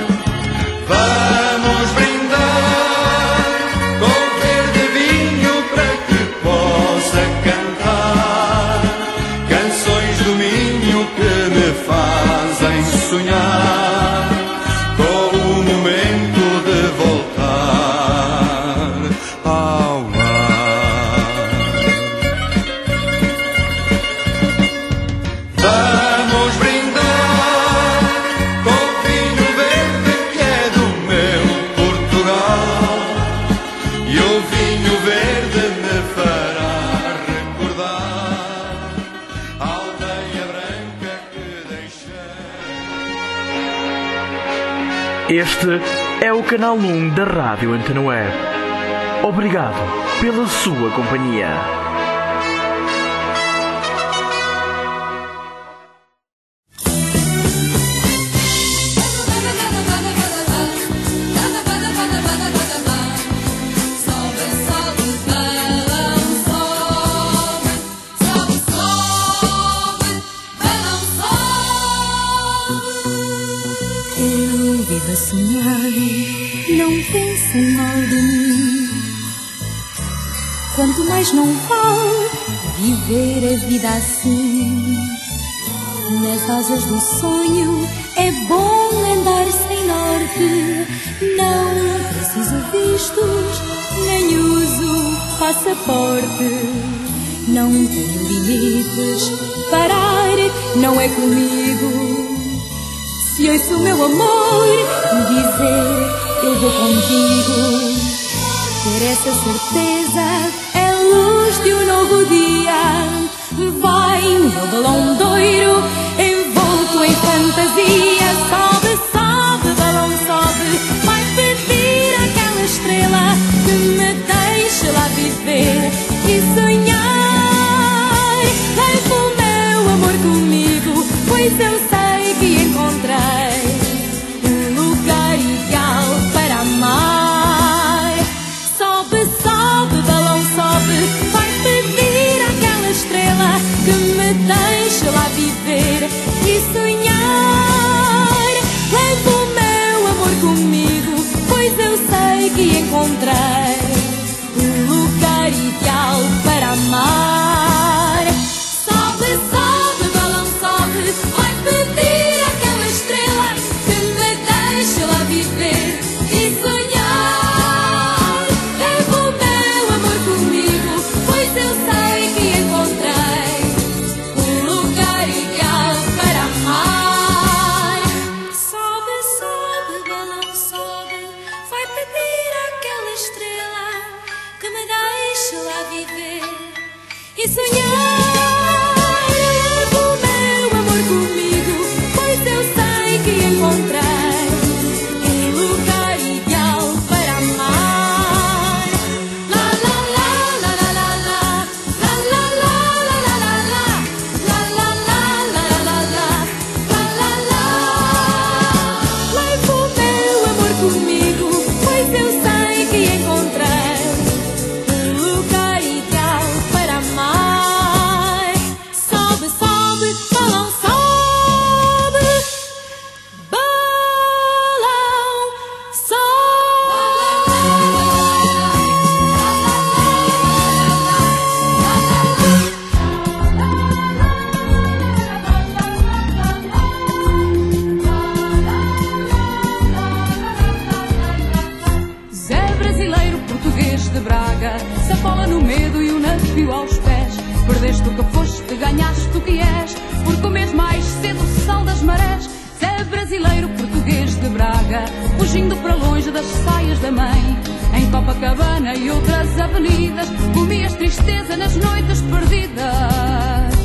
Vamos brindar com verde vinho para que possa cantar canções do Minho que me fazem sonhar Este é o canal 1 da Rádio Antena Web. Obrigado pela sua companhia. Não pensem mal de mim. Quanto mais não vale viver a vida assim. Nas asas do sonho é bom andar sem norte. Não preciso vistos, nem uso passaporte. Não tenho limites, parar não é comigo. Se ouço o meu amor dizer eu vou contigo, ter essa certeza é a luz de um novo dia. Vai meu balão doiro envolto em fantasia. Sobe, sobe, balão sobe, vai pedir aquela estrela que me deixe lá viver e sonhar. Leva o meu amor comigo, pois eu sei que encontrei um lugar ideal para amar. Sobe, sobe, balão sobe, vai pedir aquela estrela que me deixe lá viver e sonhar. Leva o meu amor comigo, pois eu sei que encontrei um lugar ideal para amar. Sobe, sobe, balão sobe, vai pedir aquela estrela que me deixe lá viver e sonhar. Leva o meu amor comigo, pois eu sei que encontrei um lugar ideal para amar. Sobe, sobe, balão sobe, vai pedir aquela estrela que me deixe lá viver e sonhar. Perdeste o que foste, ganhaste o que és, por comeres mais cedo o sal das marés. Zé brasileiro, português de Braga, fugindo para longe das saias da mãe. Em Copacabana e outras avenidas, comias tristeza nas noites perdidas.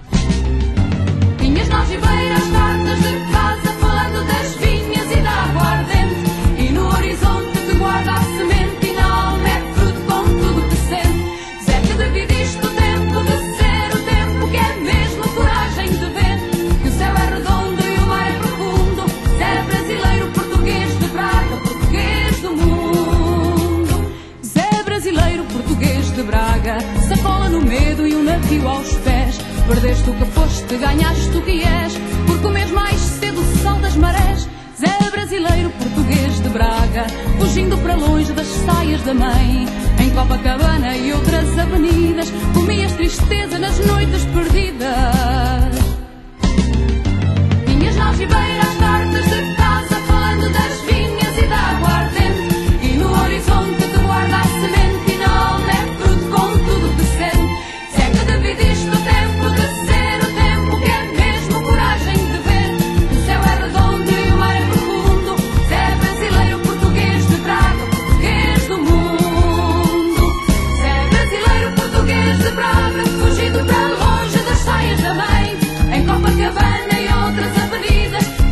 Vinhas na algibeira as cartas de casa, falando das vinhas e da aguardente. E no horizonte que guarda a semente, e na alma é fruto com tudo que sente. Zé, que dividiste o tempo de ser o tempo que é mesmo coragem de ver que o céu é redondo e o mar é profundo. Zé brasileiro, português de Braga, português do mundo. Zé brasileiro, português de Braga, sacola no medo e um navio aos pés. Perdeste o que foste, ganhaste o que és, por comeres mais cedo o sal das marés. Zé brasileiro, português de Braga, fugindo para longe das saias da mãe. Em Copacabana e outras avenidas, comias tristeza nas noites perdidas. Vinhas na algibeira as cartas de casa, falando das vinhas e da aguardente. E no horizonte que guarda a semente, e na alma é fruto com tudo que sente. Se é que dividiste o tempo de ser o tempo que é mesmo coragem de ver que o céu é redondo e o mar é profundo. Zé brasileiro, português de Braga, português do mundo. Zé brasileiro, português de Braga, fugindo para longe das saias da mãe. Em Copacabana e outras avenidas,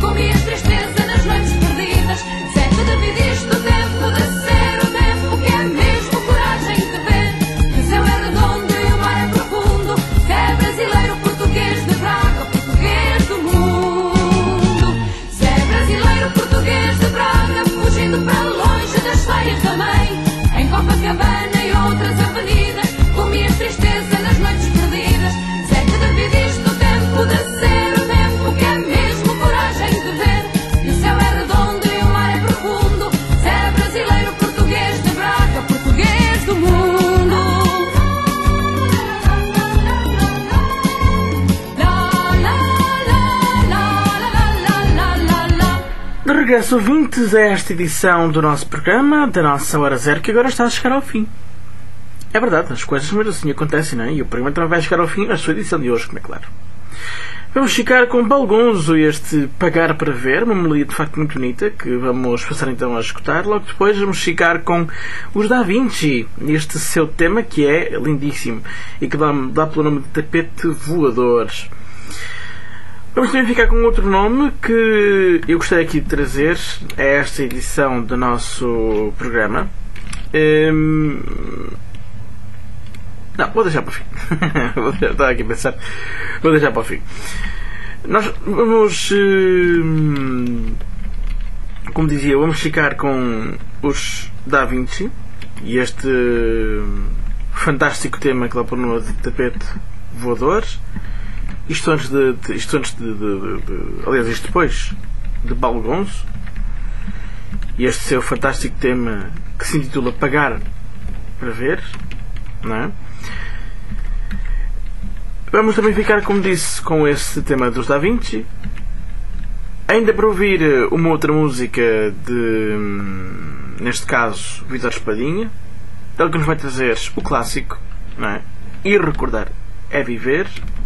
regresso, ouvintes, a esta edição do nosso programa, da nossa Hora Zero, que agora está a chegar ao fim. É verdade, as coisas mesmo assim acontecem, não é? E o programa também vai chegar ao fim, a sua edição de hoje, como é claro. Vamos ficar com Balgonzo e este Pagar para Ver, uma melodia de facto muito bonita, que vamos passar então a escutar. Logo depois vamos ficar com os Da Vinci, este seu tema que é lindíssimo e que dá pelo nome de Tapete Voador. Vamos também ficar com outro nome que eu gostaria aqui de trazer a esta edição do nosso programa. Não, vou deixar para o fim. Estava aqui a pensar. Vou deixar para o fim. Nós vamos, como dizia, vamos ficar com os Da Vinci e este fantástico tema que lá por nome de Tapete Voador. Isto depois de Balgonzo e este seu fantástico tema que se intitula Pagar para Ver, não é? Vamos também ficar, como disse, com esse tema dos Da Vinci, ainda para ouvir uma outra música de, neste caso, Vítor Espadinha, ele que nos vai trazer o clássico, não é? E recordar é viver.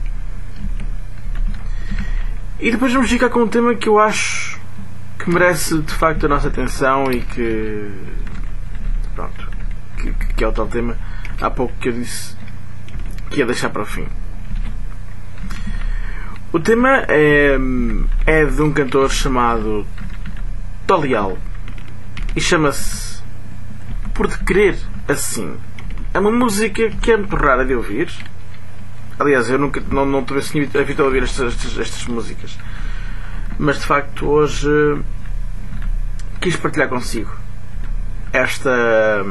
E depois vamos ficar com um tema que eu acho que merece de facto a nossa atenção e que, pronto, que é o tal tema há pouco que eu disse que ia deixar para o fim. O tema é de um cantor chamado Tolial e chama-se Por Te Querer Assim. É uma música que é muito rara de ouvir. Aliás, eu nunca não tive assim a vida a ouvir estas músicas, mas de facto hoje quis partilhar consigo esta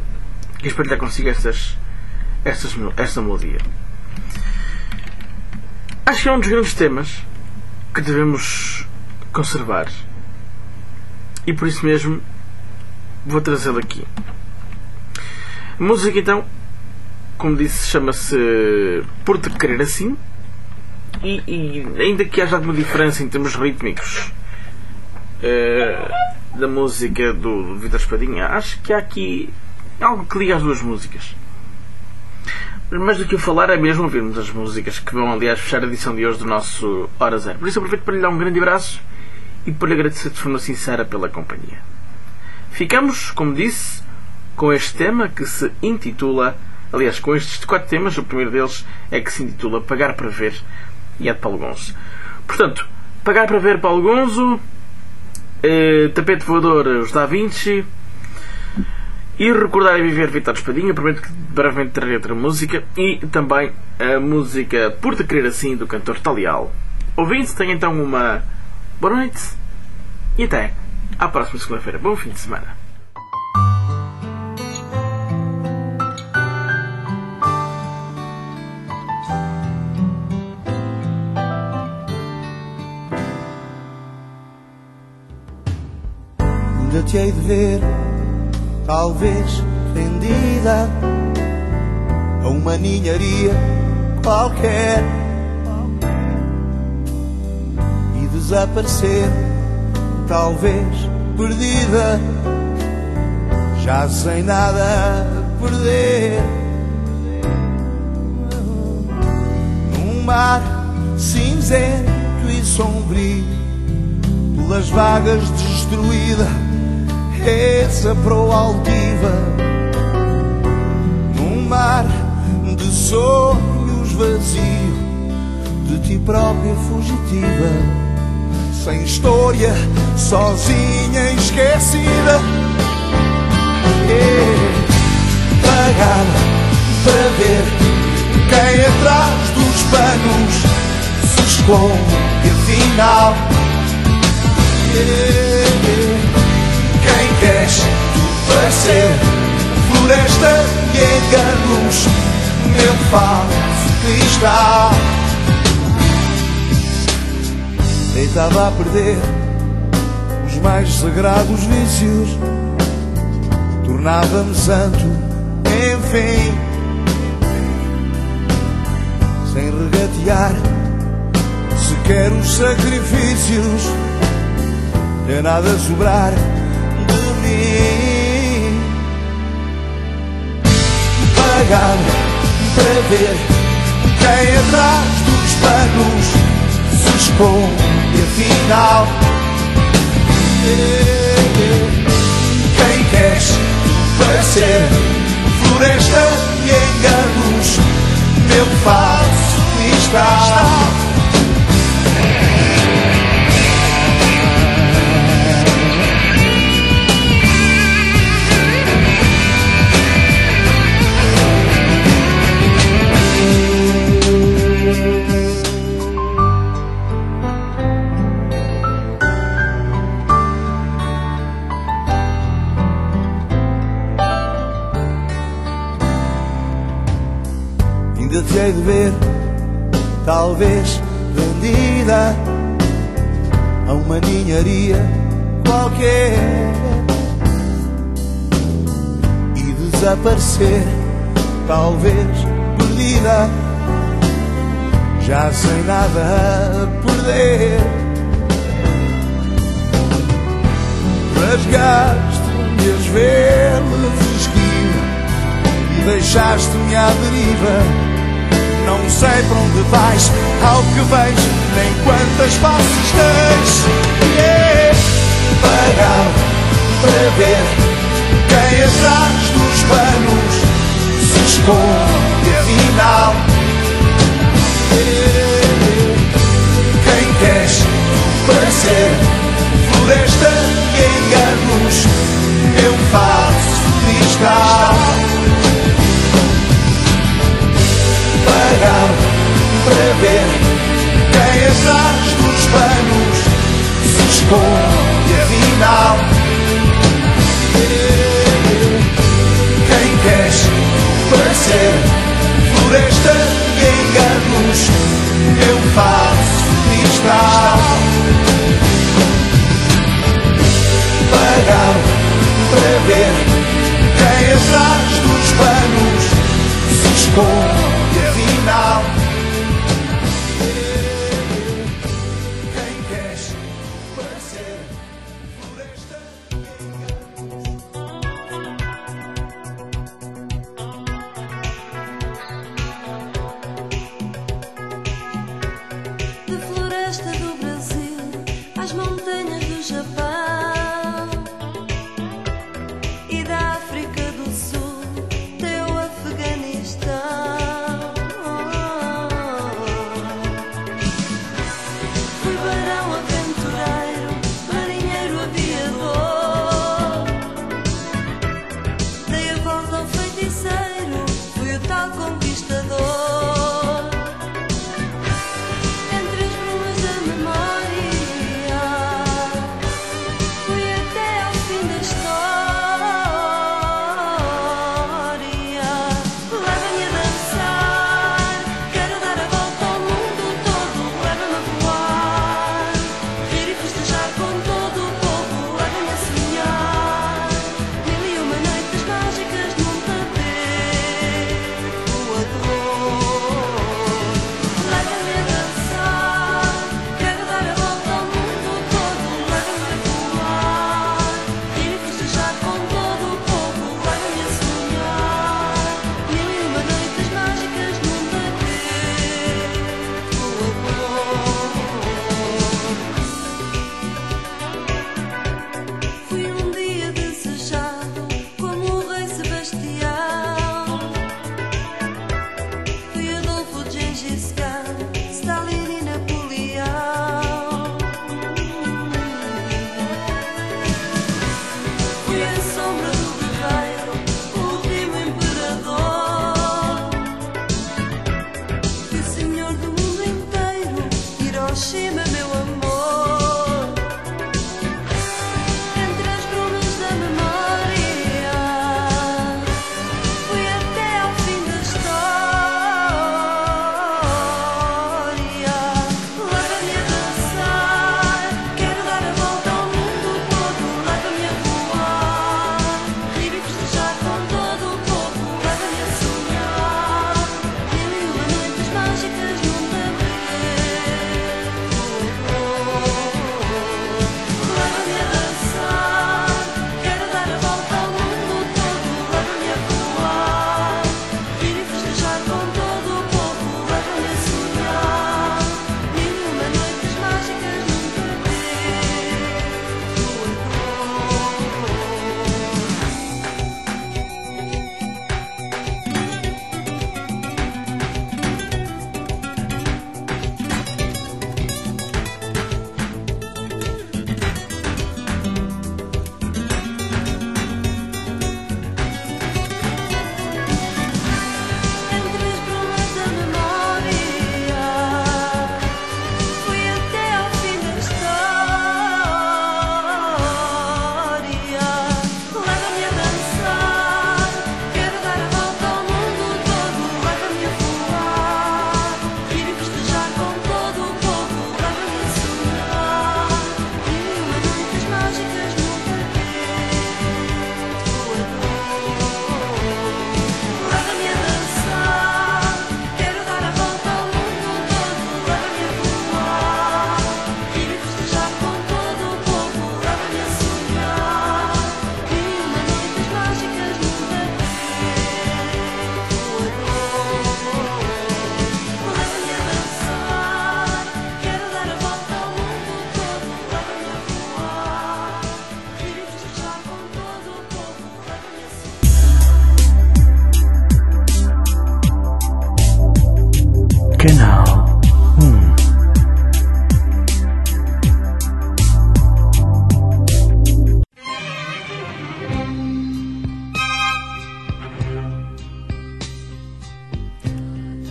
melodia. Acho que é um dos grandes temas que devemos conservar e por isso mesmo vou trazê-lo aqui. A música então, como disse, chama-se Por Te Querer Assim e ainda que haja alguma diferença em termos rítmicos da música do Vítor Espadinha, acho que há aqui algo que liga as duas músicas. Mas mais do que eu falar é mesmo ouvirmos as músicas que vão, aliás, fechar a edição de hoje do nosso Hora Zero. Por isso aproveito para lhe dar um grande abraço e para lhe agradecer de forma sincera pela companhia. Ficamos, como disse, com este tema que se intitula, aliás, com estes 4 temas, o primeiro deles é que se intitula Pagar para Ver e é de Paulo Gonzo. Portanto, Pagar para Ver, Paulo Gonzo, Tapete Voador, os Da Vinci e Recordar e Viver, Vítor Espadinha. Prometo que brevemente trarei outra música e também a música Por Te Querer Assim do cantor Tolial. Ouvintes, tenham então uma boa noite e até à próxima segunda-feira. Bom fim de semana. Ainda te hei de ver, talvez vendida a uma ninharia qualquer e desaparecer, talvez perdida, já sem nada a perder, num mar cinzento e sombrio, pelas vagas destruída, essa proa altiva, num mar de sonhos vazio, de ti própria fugitiva, sem história, sozinha, esquecida. Pagar para ver quem atrás dos panos se esconde, afinal. Quem queres tu parecer? Floresta e enganos, meu falso cristal. Deitava a perder os mais sagrados vícios, tornava-me santo, enfim, sem regatear sequer os sacrifícios. é nada sobrar de mim. Pagar para ver quem atrás dos panos se esconde afinal. Quem queres para ser floresta e enganos, meu falso cristal. Ainda te hei de ver, talvez vendida a uma ninharia qualquer e desaparecer, talvez perdida, já sem nada a perder. Rasgaste-me as velas esquiva e deixaste-me à deriva. Não sei para onde vais, ao que vejo, nem quantas faces tens. Pagar para ver quem atrás dos panos se esconde afinal. Quem queres para ser floresta e enganos, meu falso cristal. Pagar para ver quem atrás dos panos se esconde afinal. Quem queres para ser floresta e enganos, meu falso cristal. Pagar para ver quem atrás dos panos se esconde. Quem queres para ser floresta da floresta do Brasil às montanhas do Japão e da África do Sul até o Afeganistão.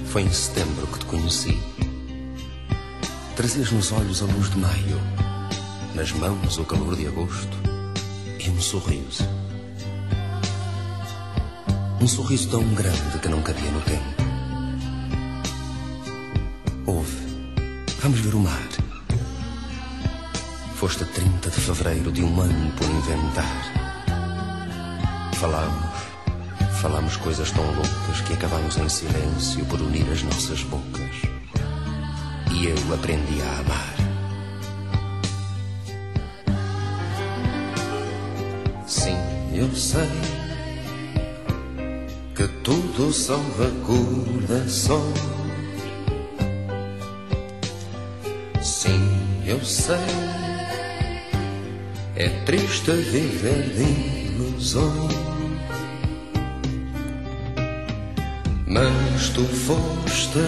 Foi em setembro que te conheci. Trazias nos olhos a luz de maio, nas mãos o calor de agosto e um sorriso. Um sorriso tão grande que não cabia no tempo. Ouve, vamos ver o mar. Foste a 30 de fevereiro de um ano por inventar. Falámos coisas tão loucas que acabámos em silêncio por unir as nossas bocas. E eu aprendi a amar. Sim, eu sei que tudo são recordações. Sim, eu sei, é triste viver de ilusões. Mas tu foste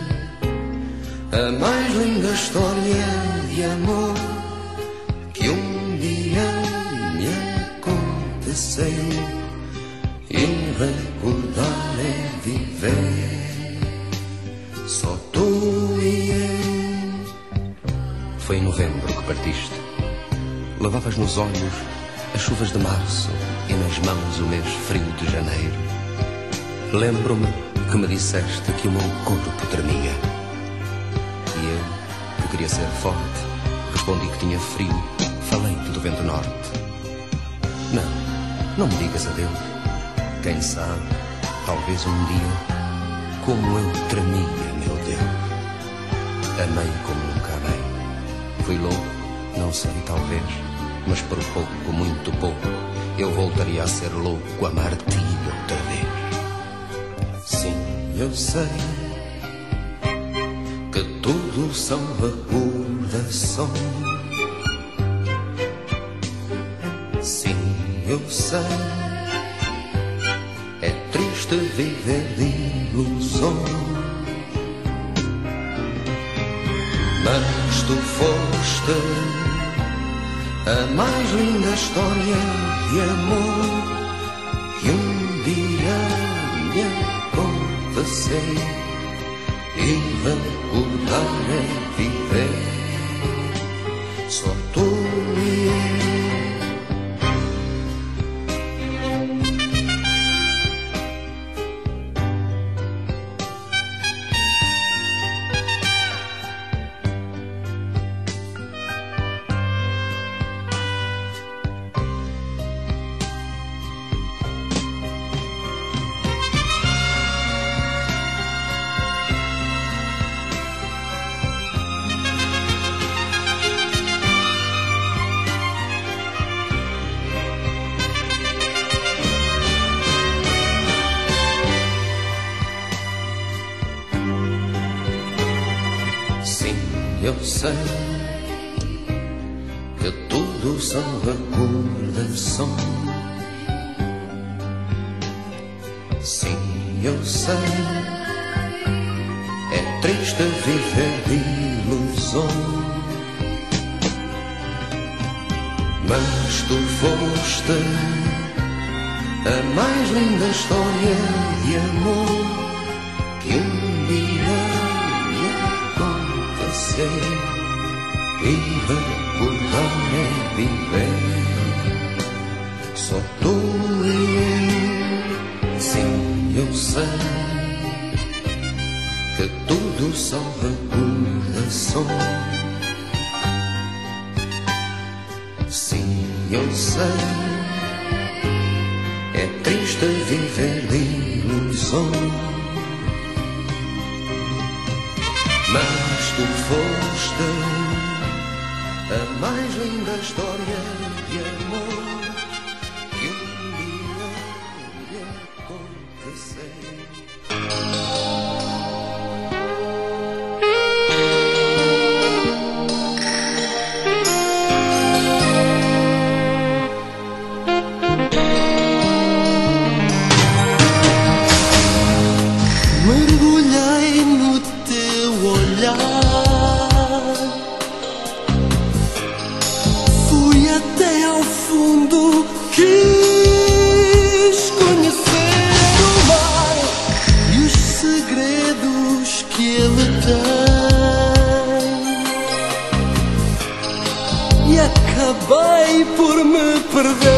a mais linda história de amor que um dia me aconteceu. E recordar é viver, só tu e eu. Foi em novembro que partiste. Levavas nos olhos as chuvas de março e nas mãos o mês frio de janeiro. Lembro-me que me disseste que o meu corpo tremia. E eu, que queria ser forte, respondi que tinha frio. Falei-te do vento norte. Não me digas adeus. Quem sabe, talvez um dia, como eu tremia, meu Deus. Amei como nunca amei. Fui louco, não sei, talvez, mas por pouco, muito pouco, eu voltaria a ser louco, amar-te outra vez. Sim, eu sei que tudo são recordações. Sim, eu sei, é triste viver de ilusões. Mas tu foste a mais linda história de amor que um dia me aconteceu. E recordar é viver, só tu e eu. Eu sei que tudo são recordações. Sim, eu sei, é triste viver de ilusões. Mas tu foste a mais linda história de amor que um dia e recordar é viver, só tu e eu. Sim, eu sei que tudo são recordações. Sim, eu sei, é triste viver de ilusões. Mas tu foste a mais linda história de amor que um dia me aconteceu. Mergulhei no teu olhar, fui até ao fundo, quis conhecer o mar. perder.